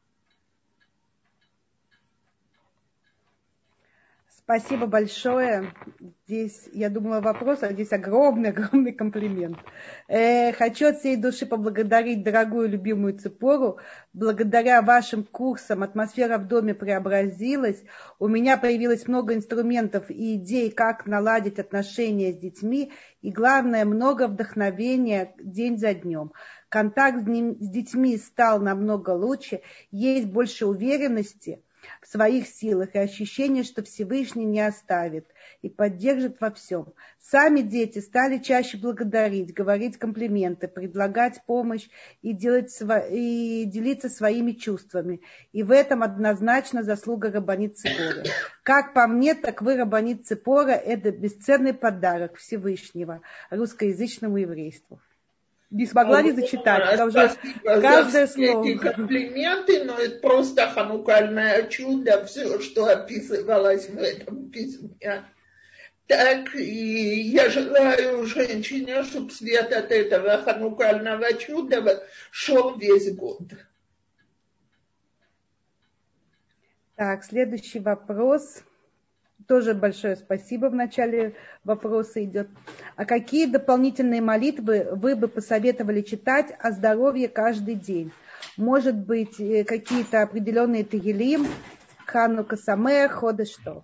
Спасибо большое. Здесь, я думала, вопрос, а здесь огромный комплимент. Хочу от всей души поблагодарить дорогую любимую Ципору. Благодаря вашим курсам атмосфера в доме преобразилась. У меня появилось много инструментов и идей, как наладить отношения с детьми. И главное, много вдохновения день за днем. Контакт с детьми стал намного лучше. Есть больше уверенности. в своих силах и ощущение, что Всевышний не оставит и поддержит во всем. Сами дети стали чаще благодарить, говорить комплименты, предлагать помощь и делиться своими чувствами. И в этом однозначно заслуга Рабанит Ципора. Как по мне, так вы, Рабанит Ципора, это бесценный подарок Всевышнего русскоязычному еврейству. Не смогла не зачитать.
Спасибо
каждое
за все
слово.
эти комплименты, но это просто ханукальное чудо, все, что описывалось в этом письме. Так, и я желаю женщине, чтобы свет от этого ханукального чуда шел весь год.
Так, следующий вопрос. Тоже большое спасибо. В начале вопроса идет. А какие дополнительные молитвы вы бы посоветовали читать о здоровье каждый день? Может быть, какие-то определенные тегилим, Ханука Самеах, Ходеш Тов?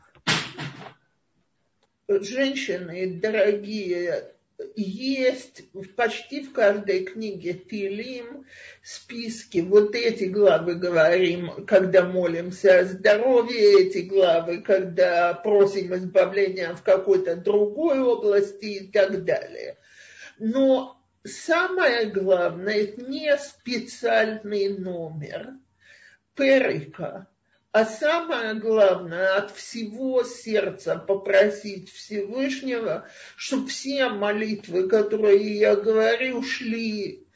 Женщины, дорогие, есть почти в каждой книге Тилим списки. Вот эти главы говорим, когда молимся о здоровье, эти главы, когда просим избавления в какой-то другой области и так далее. Но самое главное, это не специальный номер перика, а самое главное, от всего сердца попросить Всевышнего, чтобы все молитвы, которые я говорю, шли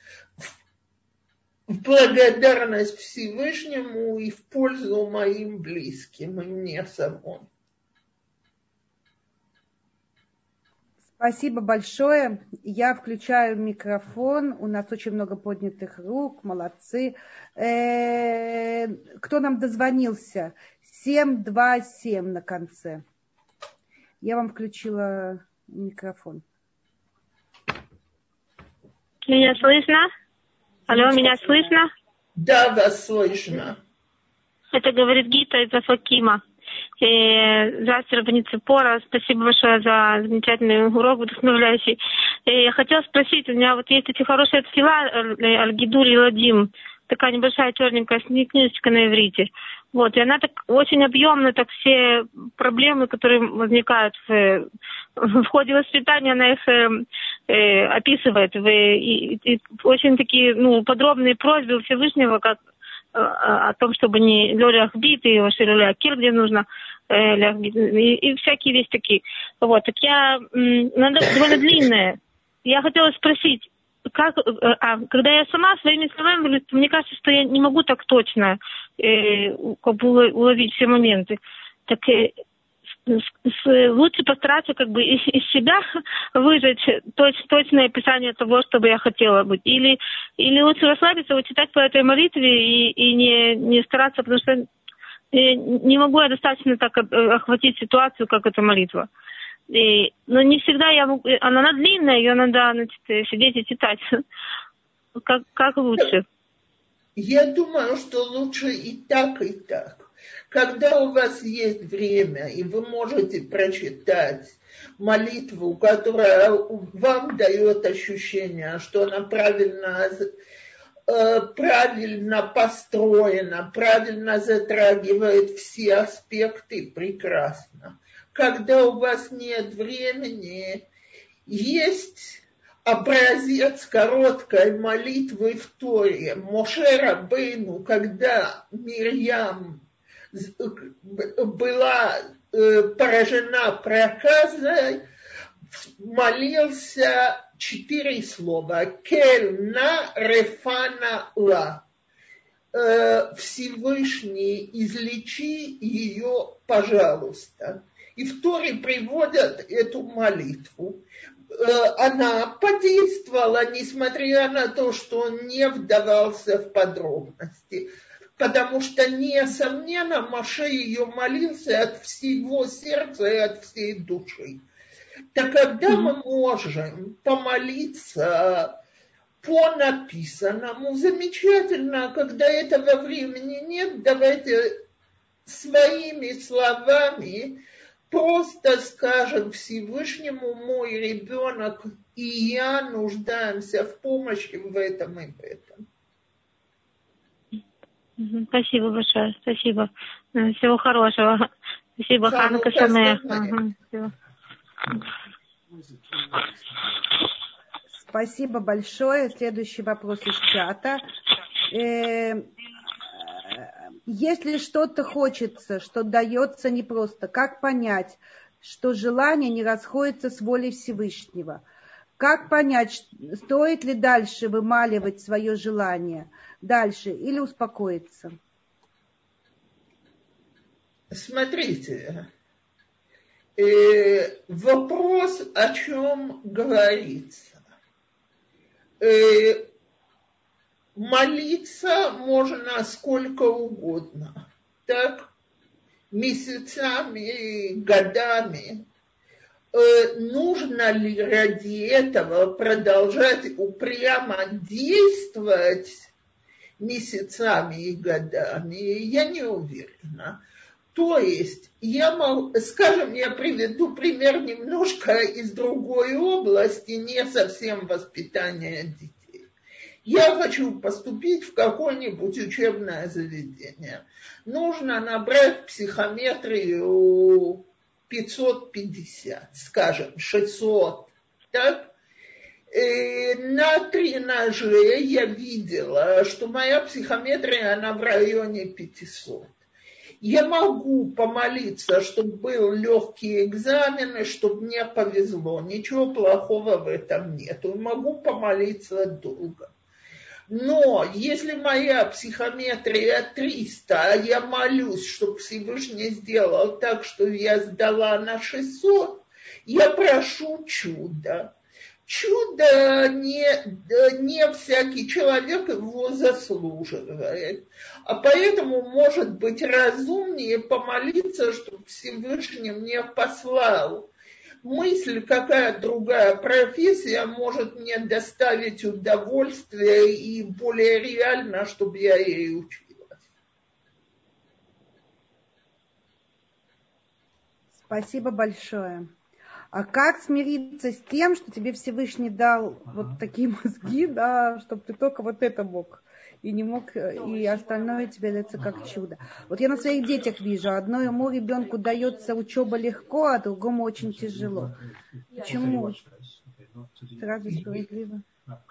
в благодарность Всевышнему и в пользу моим близким и мне самой.
Спасибо большое. Я включаю микрофон. У нас очень много поднятых рук. Молодцы. Кто нам дозвонился? 727 на конце. Я вам включила микрофон.
Меня слышно? Алло, меня слышно?
Да, вас слышно.
Это говорит Гита из Афакима. Здравствуйте, Рабанит Ципора. Спасибо большое за замечательный урок, вдохновляющий. Я хотела спросить, у меня вот есть эти хорошие тфила Аль-Гидур и Ладим, такая небольшая черненькая книжечка на иврите. Вот, и она так очень объемно, так все проблемы, которые возникают в ходе воспитания, она их описывает. И очень такие подробные просьбы у Всевышнего, как о том, чтобы не лёлях бит и вашируля кир, где нужно и всякие вещи такие. Вот, так она довольно длинная. Я хотела спросить, когда я сама своими словами говорю, мне кажется, что я не могу так точно уловить все моменты. Так лучше постараться из себя выжать точное описание того, что бы я хотела быть. Или лучше расслабиться, вот читать по этой молитве и не стараться, потому что не могу я достаточно так охватить ситуацию, как эта молитва. Но не всегда я могу... Она длинная, ее надо сидеть и читать. Как лучше?
Я думаю, что лучше и так, и так. Когда у вас есть время, и вы можете прочитать молитву, которая вам дает ощущение, что она правильно построена, правильно затрагивает все аспекты, прекрасно. Когда у вас нет времени, есть образец короткой молитвы в Торе. Моше Рабейну, когда Мирьям была поражена проказой, молился 4 слова. Кельна рефана ла. Всевышний, излечи ее, пожалуйста. И в Торе приводят эту молитву. Она подействовала, несмотря на то, что он не вдавался в подробности. Потому что, несомненно, Моше ее молился от всего сердца и от всей души. Так когда мы можем помолиться по написанному, замечательно, когда этого времени нет, давайте своими словами просто скажем Всевышнему: мой ребенок и я нуждаемся в помощи в этом и в этом.
Спасибо большое, спасибо. Всего хорошего. Спасибо, Ханука Самех.
Спасибо большое. Следующий вопрос из чата. Если что-то хочется, что дается непросто, как понять, что желание не расходится с волей Всевышнего? Как понять, стоит ли дальше вымаливать свое желание дальше или успокоиться?
Смотрите, вопрос, о чем говорится. Молиться можно сколько угодно, так, месяцами, годами. Нужно ли ради этого продолжать упрямо действовать месяцами и годами? Я не уверена. То есть, скажем, я приведу пример немножко из другой области, не совсем воспитания детей. Я хочу поступить в какое-нибудь учебное заведение. Нужно набрать психометрию 550, скажем, 600. Так? На тренаже я видела, что моя психометрия, она в районе 500. Я могу помолиться, чтобы был легкий экзамен, и чтобы мне повезло. Ничего плохого в этом нет. Могу помолиться долго. Но если моя психометрия 300, а я молюсь, чтобы Всевышний сделал так, что я сдала на 600, я прошу чуда. Чудо не всякий человек его заслуживает. А поэтому, может быть, разумнее помолиться, чтобы Всевышний мне послал мысль, какая другая профессия может мне доставить удовольствие и более реально, чтобы я ей училась.
Спасибо большое. А как смириться с тем, что тебе Всевышний дал вот такие мозги, да, чтобы ты только вот это мог, и не мог, и остальное тебе дается как чудо. Вот я на своих детях вижу, одному ребенку дается учеба легко, а другому очень тяжело. Почему? Сразу справедливо.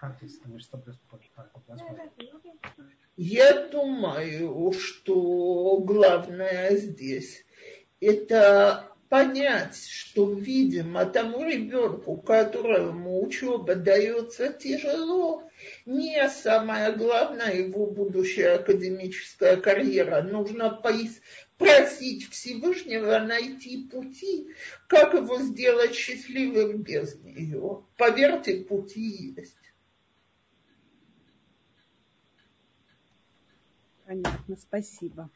Я думаю, что главное здесь это понять, что, видимо, тому ребенку, которому учеба дается тяжело, не самое главное его будущая академическая карьера. Нужно просить Всевышнего найти пути, как его сделать счастливым без нее. Поверьте, пути есть.
Понятно, спасибо.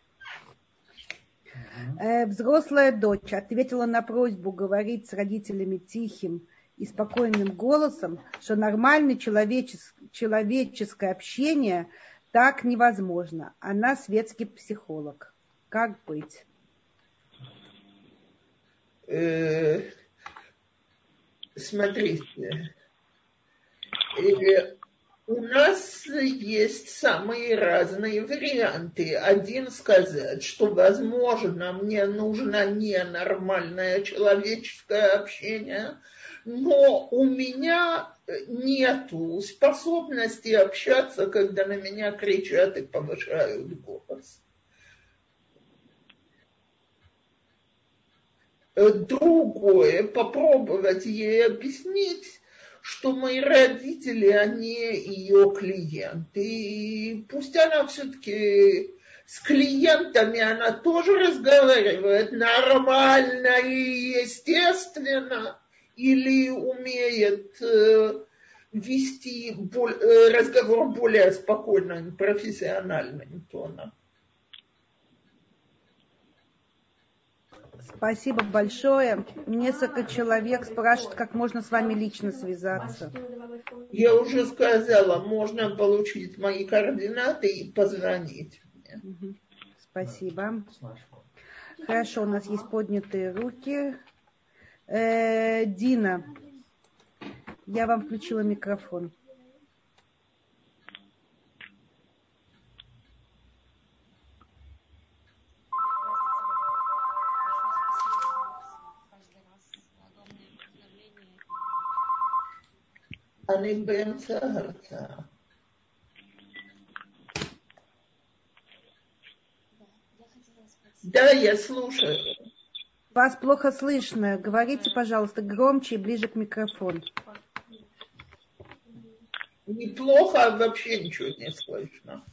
Взрослая дочь ответила на просьбу говорить с родителями тихим и спокойным голосом, что нормальное человеческое общение так невозможно. Она светский психолог. Как быть?
Смотрите. У нас есть самые разные варианты. Один сказать, что, возможно, мне нужно ненормальное человеческое общение, но у меня нету способности общаться, когда на меня кричат и повышают голос. Другое, попробовать ей объяснить, что мои родители, они ее клиенты. И пусть она все-таки с клиентами, она тоже разговаривает нормально и естественно, или умеет вести разговор более спокойным, профессиональным тоном.
Спасибо большое. Несколько человек спрашивают, как можно с вами лично связаться.
Я уже сказала, можно получить мои координаты и позвонить мне.
Спасибо. Хорошо, у нас есть поднятые руки. Дина, я вам включила микрофон.
אני באמצע ההרצאה. Да, я слушаю.
Вас плохо слышно. Говорите, пожалуйста, громче и ближе к микрофону.
Неплохо, а вообще ничего не слышно.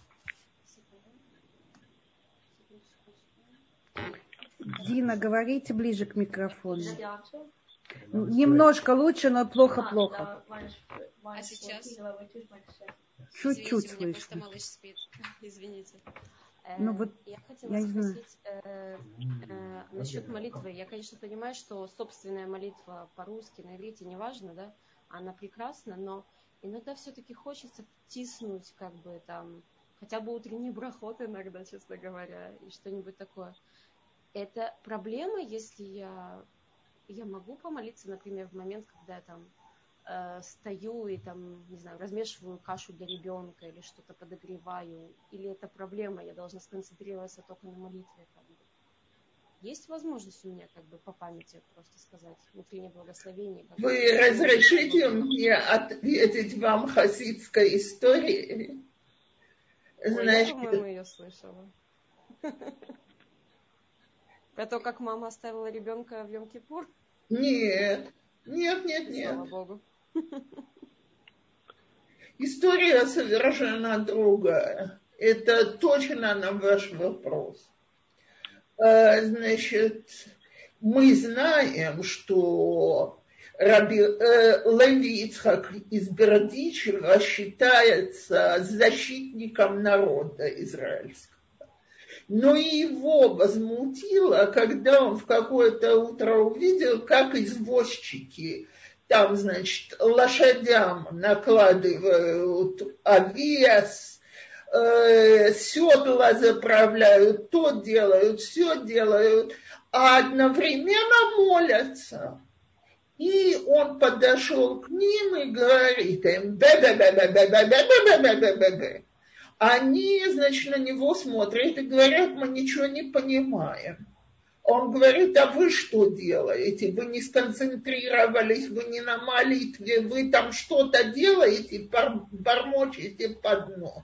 Дина, говорите ближе к микрофону. Немножко лучше, но плохо-плохо.
А сейчас?
Чуть-чуть
Извините, меня
слышно.
просто малыш спит. Извините.
Ну, вот,
я хотела спросить насчет молитвы. Я, конечно, понимаю, что собственная молитва по-русски, на иврите, неважно, да, она прекрасна, но иногда все-таки хочется втиснуть, как бы там, хотя бы утренний брахот иногда, честно говоря, и что-нибудь такое. Это проблема, если я могу помолиться, например, в момент, когда я там стою и там, не знаю, размешиваю кашу для ребенка или что-то подогреваю, или это проблема, я должна сконцентрироваться только на молитве, как бы. Есть возможность у меня, как бы, по памяти просто сказать утреннее благословение?
Вы разрешите мне ответить вам хасидской историей?
Значит, я, по-моему, ее слышала. Про то, как мама оставила ребенка в Йом-Кипур?
Нет.
Слава Богу.
История совершенно другая. Это точно на ваш вопрос. Значит, мы знаем, что Леви Ицхак из Бердичева считается защитником народа израильского. Но его возмутило, когда он в какое-то утро увидел, как извозчики там, значит, лошадям накладывают овес, седла заправляют, то делают, все делают, а одновременно молятся. И он подошел к ним и говорит им бе-бе-бе-бе-бе-бе-бе-бе-бе-бе-бе. Они, значит, на него смотрят и говорят, мы ничего не понимаем. Он говорит, а вы что делаете? Вы не сконцентрировались, вы не на молитве, вы там что-то делаете, бормочете под нос.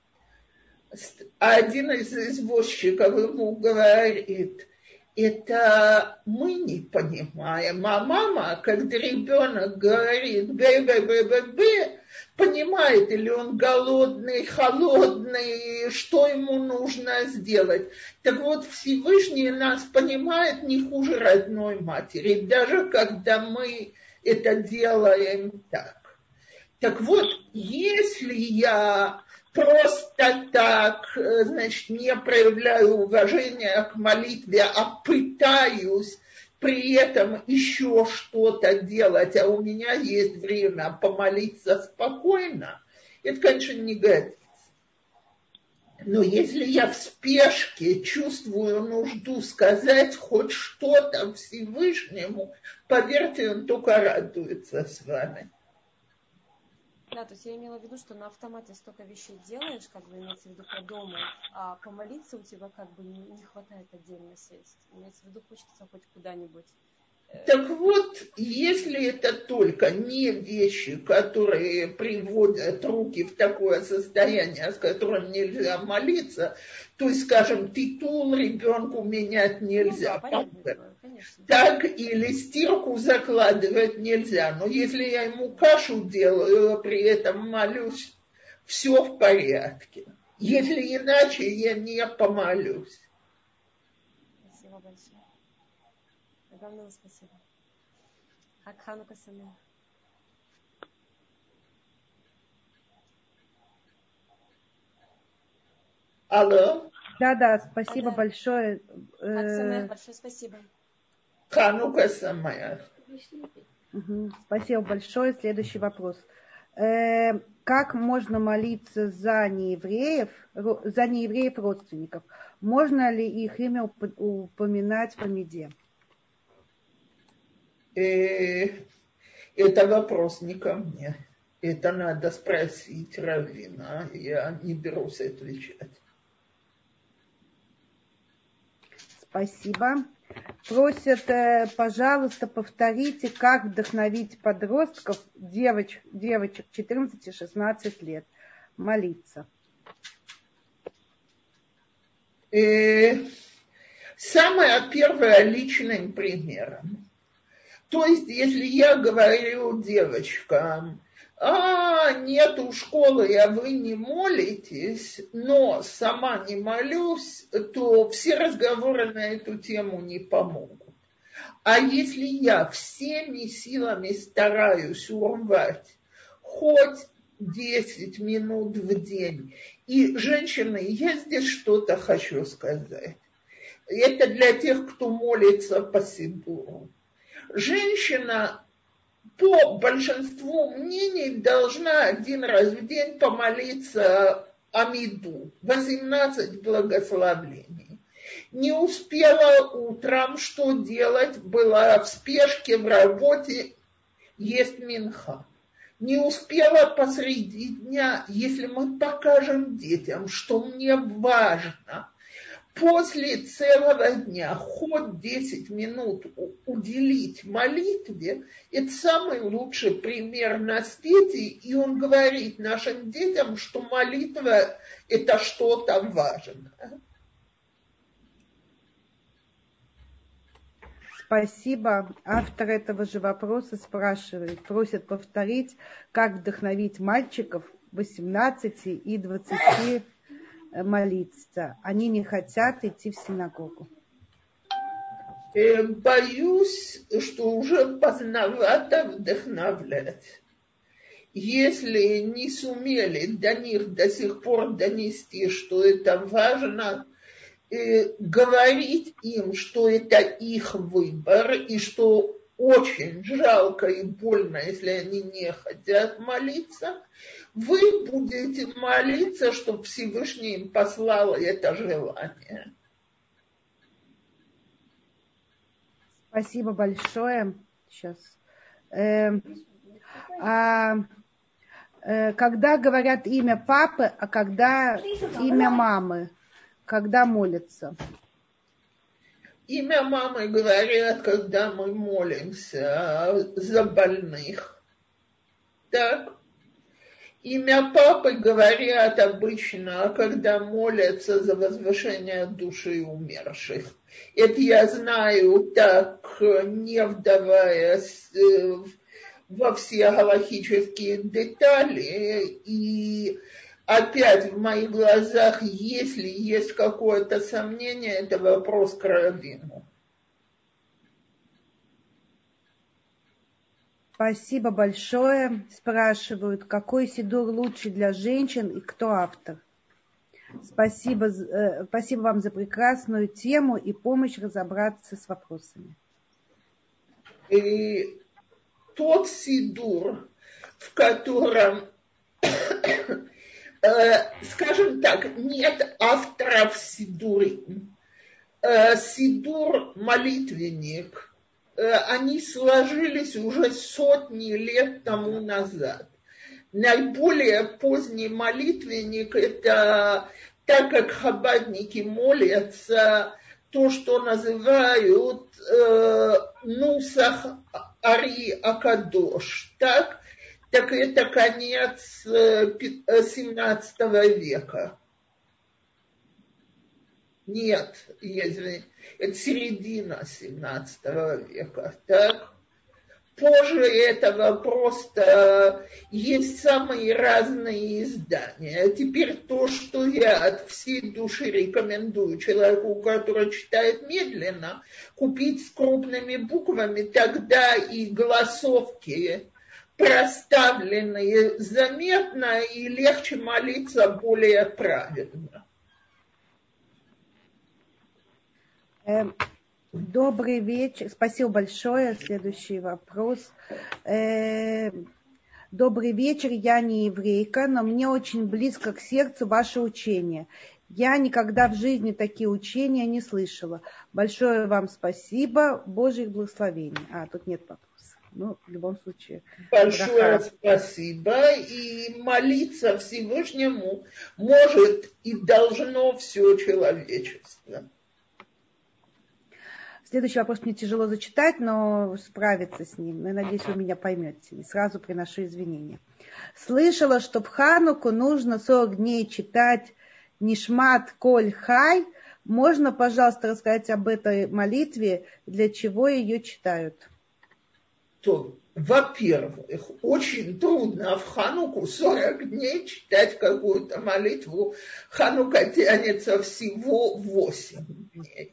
А один из извозчиков ему говорит, это мы не понимаем, а мама, когда ребенок говорит бе-бе-бе-бе-бе, понимает, или он голодный, холодный, что ему нужно сделать. Так вот, Всевышний нас понимает не хуже родной матери, даже когда мы это делаем так. Так вот, если я просто так, значит, не проявляю уважения к молитве, а пытаюсь при этом еще что-то делать, а у меня есть время помолиться спокойно, это, конечно, не годится. Но если я в спешке чувствую нужду сказать хоть что-то Всевышнему, поверьте, он только радуется с вами.
Да, то есть я имела в виду, что на автомате столько вещей делаешь, как бы имеется в виду по дому, а помолиться у тебя как бы не хватает отдельно сесть. Имеется в виду, хочется хоть куда-нибудь.
Так вот, если это только не вещи, которые приводят руки в такое состояние, с которым нельзя молиться, то есть, скажем, титул ребенку менять нельзя.
Ну, да, понятно, конечно.
Так или стирку закладывать нельзя. Но если я ему кашу делаю, при этом молюсь, все в порядке. Если иначе, я не помолюсь.
Спасибо большое. Огромное спасибо. Хаг Ханука Самеах.
Алло?
Да, спасибо большое.
Хаг Самеах, большое спасибо.
Ханука Самеах.
Спасибо большое. Следующий вопрос. Как можно молиться за неевреев родственников? Можно ли их имя упоминать в Амиде?
Это вопрос не ко мне. Это надо спросить раввина. Я не берусь отвечать.
Спасибо. Просят, пожалуйста, повторите, как вдохновить подростков, девочек 14-16 лет, молиться.
Самое первое личным примером. То есть, если я говорю девочкам, нету школы, а вы не молитесь, но сама не молюсь, то все разговоры на эту тему не помогут. А если я всеми силами стараюсь урвать хоть 10 минут в день, и, женщины, я здесь что-то хочу сказать. Это для тех, кто молится по сидуру. Женщина по большинству мнений должна один раз в день помолиться Амиду, 18 благословений. Не успела утром, что делать, была в спешке, в работе, есть минха. Не успела посреди дня, если мы покажем детям, что мне важно, после целого дня хоть 10 минут уделить молитве, это самый лучший пример на свете, и он говорит нашим детям, что молитва – это что-то важное.
Спасибо. Автор этого же вопроса спрашивает, просит повторить, как вдохновить мальчиков 18 и 20 молиться. Они не хотят идти в синагогу.
Боюсь, что уже поздновато вдохновлять. Если не сумели до них до сих пор донести, что это важно, говорить им, что это их выбор, и что очень жалко и больно, если они не хотят молиться, вы будете молиться, чтобы Всевышний им послал это желание.
Спасибо большое. Сейчас. Когда говорят имя папы, а когда имя мамы? Когда молятся?
Имя мамы говорят, когда мы молимся за больных. Так. Имя папы говорят обычно, когда молятся за возвышение души умерших. Это я знаю, так не вдаваясь во все галахические детали. И опять в моих глазах, если есть какое-то сомнение, это вопрос к раввину.
Спасибо большое. Спрашивают, какой сидур лучше для женщин и кто автор. Спасибо вам за прекрасную тему и помощь разобраться с вопросами.
И тот сидур, в котором, скажем так, нет авторов сидурим. Сидур молитвенник. Они сложились уже сотни лет тому назад. Наиболее поздний молитвенник – это, так как хабадники молятся, то, что называют Нусах Ари Акадош, так это конец 17 века. Нет, это середина 17 века. Так? Позже этого просто есть самые разные издания. Теперь то, что я от всей души рекомендую человеку, который читает медленно, купить с крупными буквами, тогда и голосовки проставленные заметно и легче молиться более правильно.
Добрый вечер. Спасибо большое. Следующий вопрос. Добрый вечер. Я не еврейка, но мне очень близко к сердцу ваше учение. Я никогда в жизни такие учения не слышала. Большое вам спасибо. Божьих благословений. Тут нет вопроса. Ну, в любом случае.
Большое спасибо. И молиться Всевышнему может и должно все человечество.
Следующий вопрос мне тяжело зачитать, но справиться с ним. Я надеюсь, вы меня поймете. И сразу приношу извинения. Слышала, что в Хануку нужно 40 дней читать Нишмат Коль Хай. Можно, пожалуйста, рассказать об этой молитве, для чего ее читают?
То, во-первых, очень трудно в Хануку 40 дней читать какую-то молитву. Ханука тянется всего 8 дней.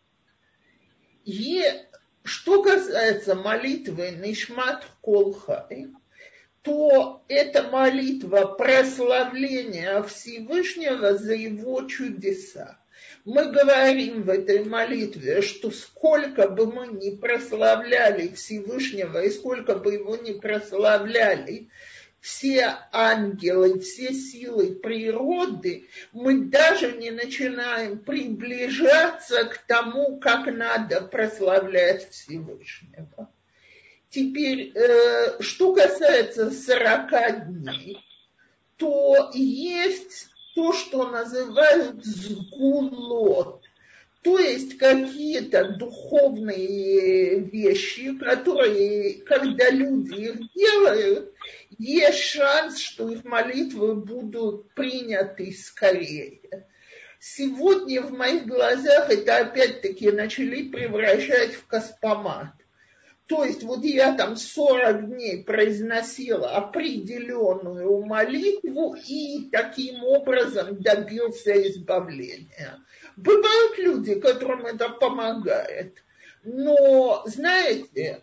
И что касается молитвы Нишмат Кол Хай, то это молитва прославления Всевышнего за его чудеса. Мы говорим в этой молитве, что сколько бы мы ни прославляли Всевышнего и сколько бы его ни прославляли все ангелы, все силы природы, мы даже не начинаем приближаться к тому, как надо прославлять Всевышнего. Теперь, что касается 40 дней, то есть то, что называют сгулот, то есть какие-то духовные вещи, которые, когда люди их делают, есть шанс, что их молитвы будут приняты скорее. Сегодня в моих глазах это опять-таки начали превращать в каспомат. То есть вот я там 40 дней произносила определенную молитву и таким образом добился избавления. Бывают люди, которым это помогает. Но, знаете,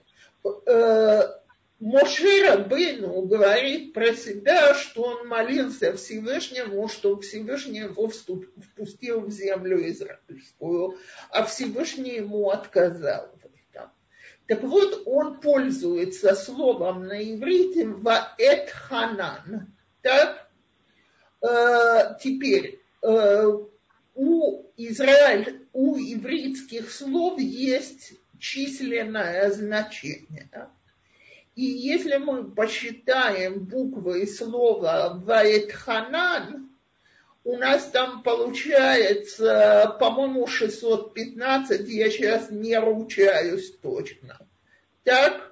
Моше Рабейну говорит про себя, что он молился Всевышнему, что Всевышний его впустил в землю израильскую, а Всевышний ему отказал. Так вот, он пользуется словом на иврите «ваэт ханан». Так? Теперь, у ивритских слов есть численное значение. И если мы посчитаем буквы слова «ваэт ханан», у нас там получается, по-моему, 615, я сейчас не ручаюсь точно. Так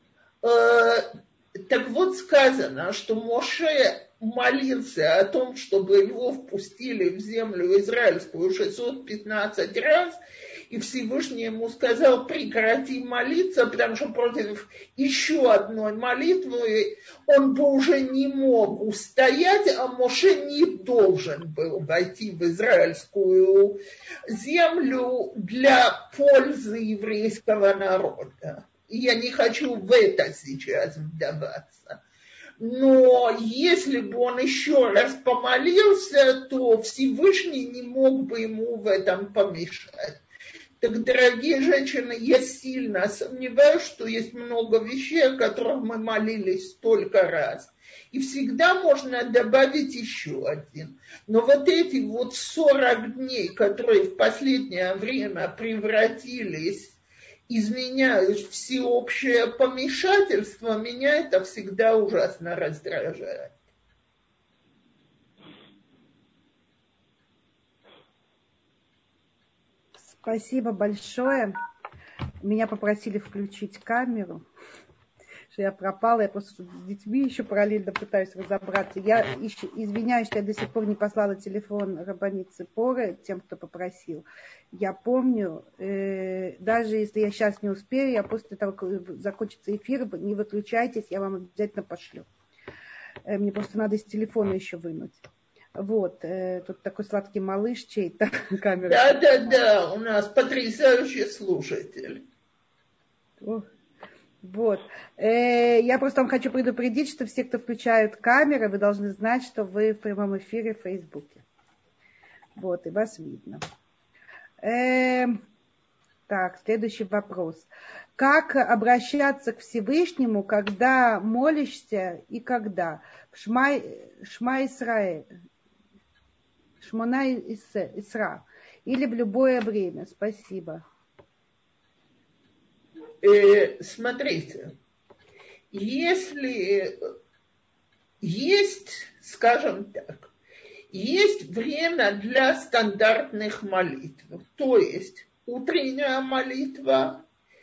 вот сказано, что Моше молился о том, чтобы его впустили в землю израильскую 615 раз, и Всевышний ему сказал: прекрати молиться, потому что против еще одной молитвы он бы уже не мог устоять, а Моше не должен был войти в израильскую землю для пользы еврейского народа. И я не хочу в это сейчас вдаваться. Но если бы он еще раз помолился, то Всевышний не мог бы ему в этом помешать. Так, дорогие женщины, я сильно сомневаюсь, что есть много вещей, о которых мы молились столько раз. И всегда можно добавить еще один. Но вот эти вот 40 дней, которые в последнее время превратились, изменяют всеобщее помешательство, меня это всегда ужасно раздражает.
Спасибо большое. Меня попросили включить камеру, что я пропала. Я просто с детьми еще параллельно пытаюсь разобраться. Я извиняюсь, что я до сих пор не послала телефон Рабанит Ципоры тем, кто попросил. Я помню, даже если я сейчас не успею, я после того, как закончится эфир, не выключайтесь, я вам обязательно пошлю. Мне просто надо из телефона еще вынуть. Вот, тут такой сладкий малыш, чей-то камера.
Да, у нас потрясающий слушатель.
Вот. Я просто вам хочу предупредить, что все, кто включают камеры, вы должны знать, что вы в прямом эфире в Фейсбуке. Вот, и вас видно. Так, следующий вопрос. Как обращаться к Всевышнему, когда молишься и когда? Шма Исраэль. Шмона Исра. Или в любое время. Спасибо.
Смотрите, если есть, скажем так, есть время для стандартных молитв, то есть утренняя молитва,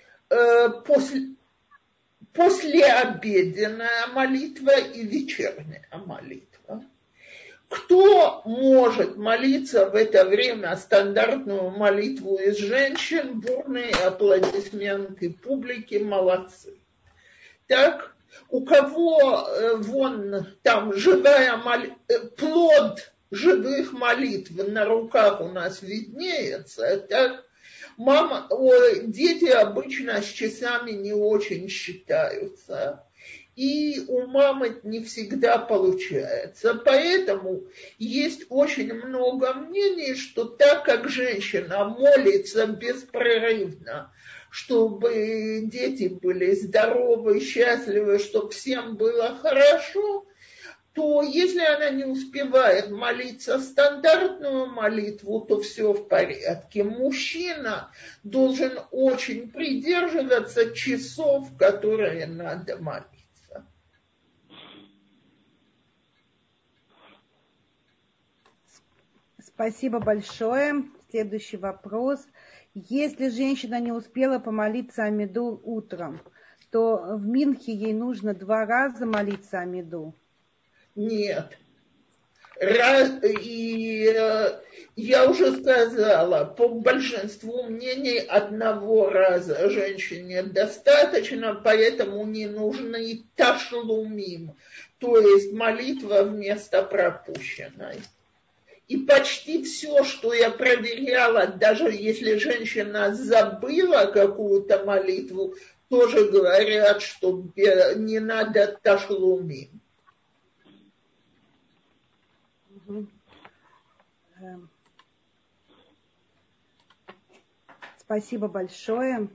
послеобеденная молитва и вечерняя молитва. Кто может молиться в это время стандартную молитву из женщин? Бурные аплодисменты публики, молодцы. Так, у кого вон там живая плод живых молитв на руках у нас виднеется, так, дети обычно с часами не очень считаются. И у мамы не всегда получается. Поэтому есть очень много мнений, что так как женщина молится беспрерывно, чтобы дети были здоровы, счастливы, чтобы всем было хорошо, то если она не успевает молиться стандартную молитву, то все в порядке. Мужчина должен очень придерживаться часов, которые надо молиться.
Спасибо большое. Следующий вопрос. Если женщина не успела помолиться Амиду утром, то в Минхе ей нужно 2 раза молиться Амиду?
Нет. Я уже сказала, по большинству мнений 1 раза женщине достаточно, поэтому не нужны ташлумим, то есть молитва вместо пропущенной. И почти все, что я проверяла, даже если женщина забыла какую-то молитву, тоже говорят, что не надо ташлумим.
Спасибо большое.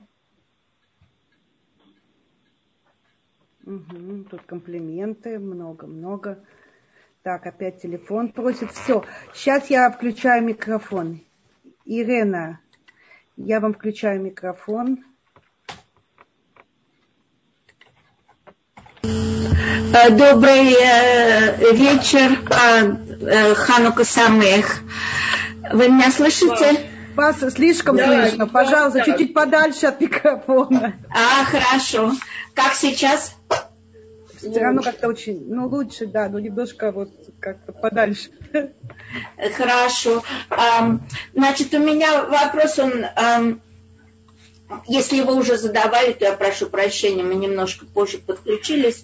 Тут комплименты, много-много. Так, опять телефон просит. Все, сейчас я включаю микрофон. Ирена, я вам включаю микрофон.
Добрый вечер, Ханука Самех. Вы меня слышите?
Вас слишком слышно. Пожалуйста, чуть-чуть подальше от микрофона.
Хорошо. Как сейчас?
Все равно как-то очень, лучше, да, но немножко вот как-то подальше.
Хорошо. Значит, у меня вопрос, если его уже задавали, то я прошу прощения, мы немножко позже подключились.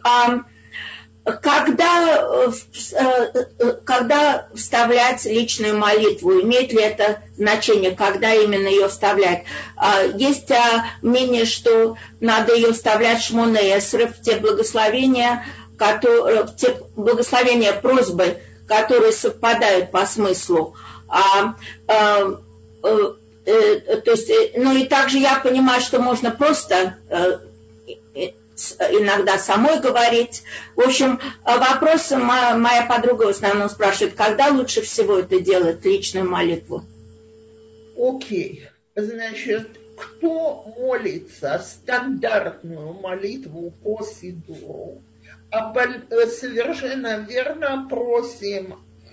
Когда вставлять личную молитву? Имеет ли это значение, когда именно ее вставлять? Есть мнение, что надо ее вставлять Шмоне Эсры, в те благословения, просьбы, которые совпадают по смыслу. То есть, и также я понимаю, что можно просто иногда самой говорить. В общем, вопрос моя подруга в основном спрашивает, когда лучше всего это делать, личную молитву?
Окей. Значит, кто молится стандартную молитву по Сидуру, совершенно верно просим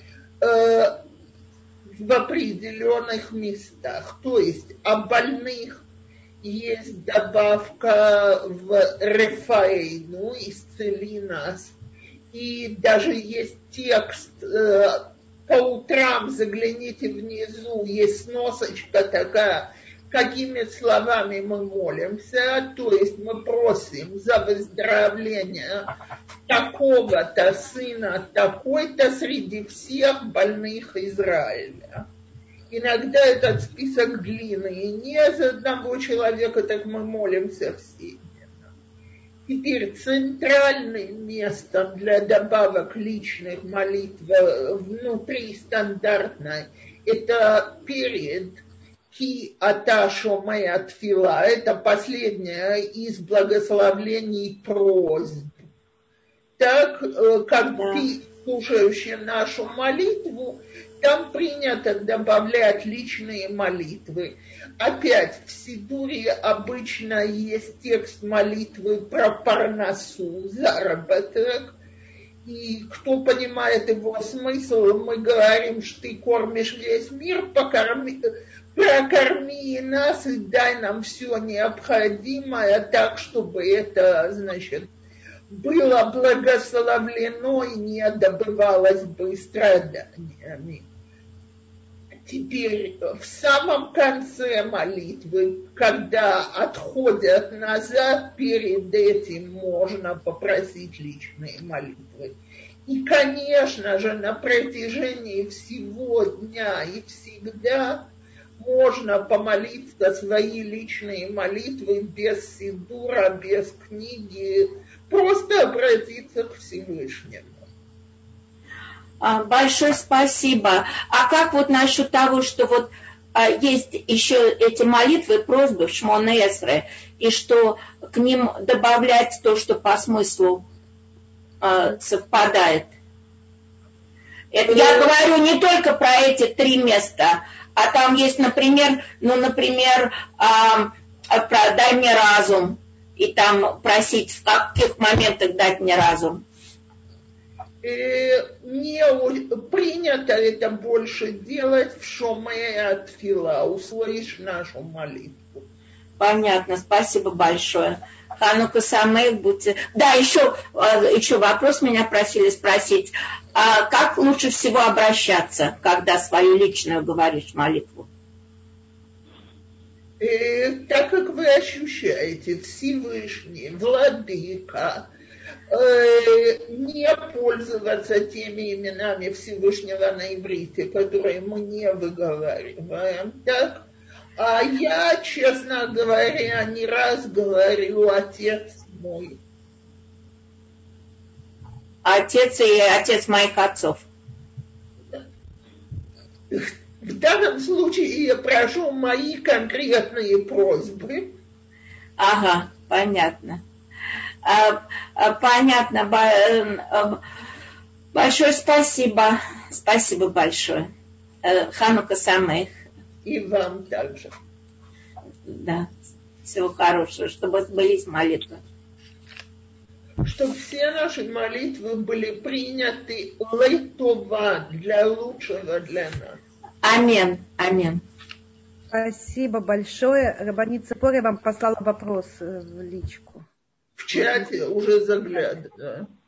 в определенных местах. То есть о больных есть добавка в Рефаэйну, исцели нас. И даже есть текст, по утрам загляните внизу, есть сносочка такая, какими словами мы молимся. То есть мы просим за выздоровление такого-то сына, такой-то среди всех больных Израиля. Иногда этот список длинный, и не из одного человека, так мы молимся все. Теперь центральным местом для добавок личных молитв внутри стандартной это перед Ки ата шомеа тфила, это последнее из благословлений просьб. Так, как ты, слушающий нашу молитву, там принято добавлять личные молитвы. Опять в Сидуре обычно есть текст молитвы про парнасу, заработок. И кто понимает его смысл, мы говорим, что ты кормишь весь мир, прокорми нас и дай нам все необходимое так, чтобы это, значит, было благословлено и не добывалось бы страданиями. Теперь в самом конце молитвы, когда отходят назад, перед этим можно попросить личные молитвы. И, конечно же, на протяжении всего дня и всегда можно помолиться свои личные молитвы без сидура, без книги, просто обратиться к Всевышнему.
Большое спасибо. А как вот насчет того, что вот есть еще эти молитвы, просьбы в Шмоне Эсре, и что к ним добавлять то, что по смыслу совпадает? Это я говорю не только про эти 3 места, а там есть, например, про «дай мне разум», и там просить, в каких моментах дать мне разум.
Не принято это больше делать в Шомея Тфила. Услышь нашу молитву.
Понятно, спасибо большое. Ханука Самех, будьте... Да, еще вопрос меня просили спросить. Как лучше всего обращаться, когда свою личную говоришь молитву?
Так как вы ощущаете, Всевышний, Владыка, не пользоваться теми именами Всевышнего на иврите, которые мы не выговариваем, так? А я, честно говоря, не раз говорю «Отец мой».
Отец и отец моих отцов.
В данном случае я прошу мои конкретные просьбы.
Ага, понятно. Понятно. Большое спасибо. Спасибо большое. Ханука Самех.
И вам также.
Да. Всего хорошего, чтобы сбылись молитвы.
Чтобы все наши молитвы были приняты лейтова, для лучшего для нас.
Амин. Амин.
Спасибо большое. Рабанит Ципория вам послала вопрос в личку.
В чате уже заглядываю.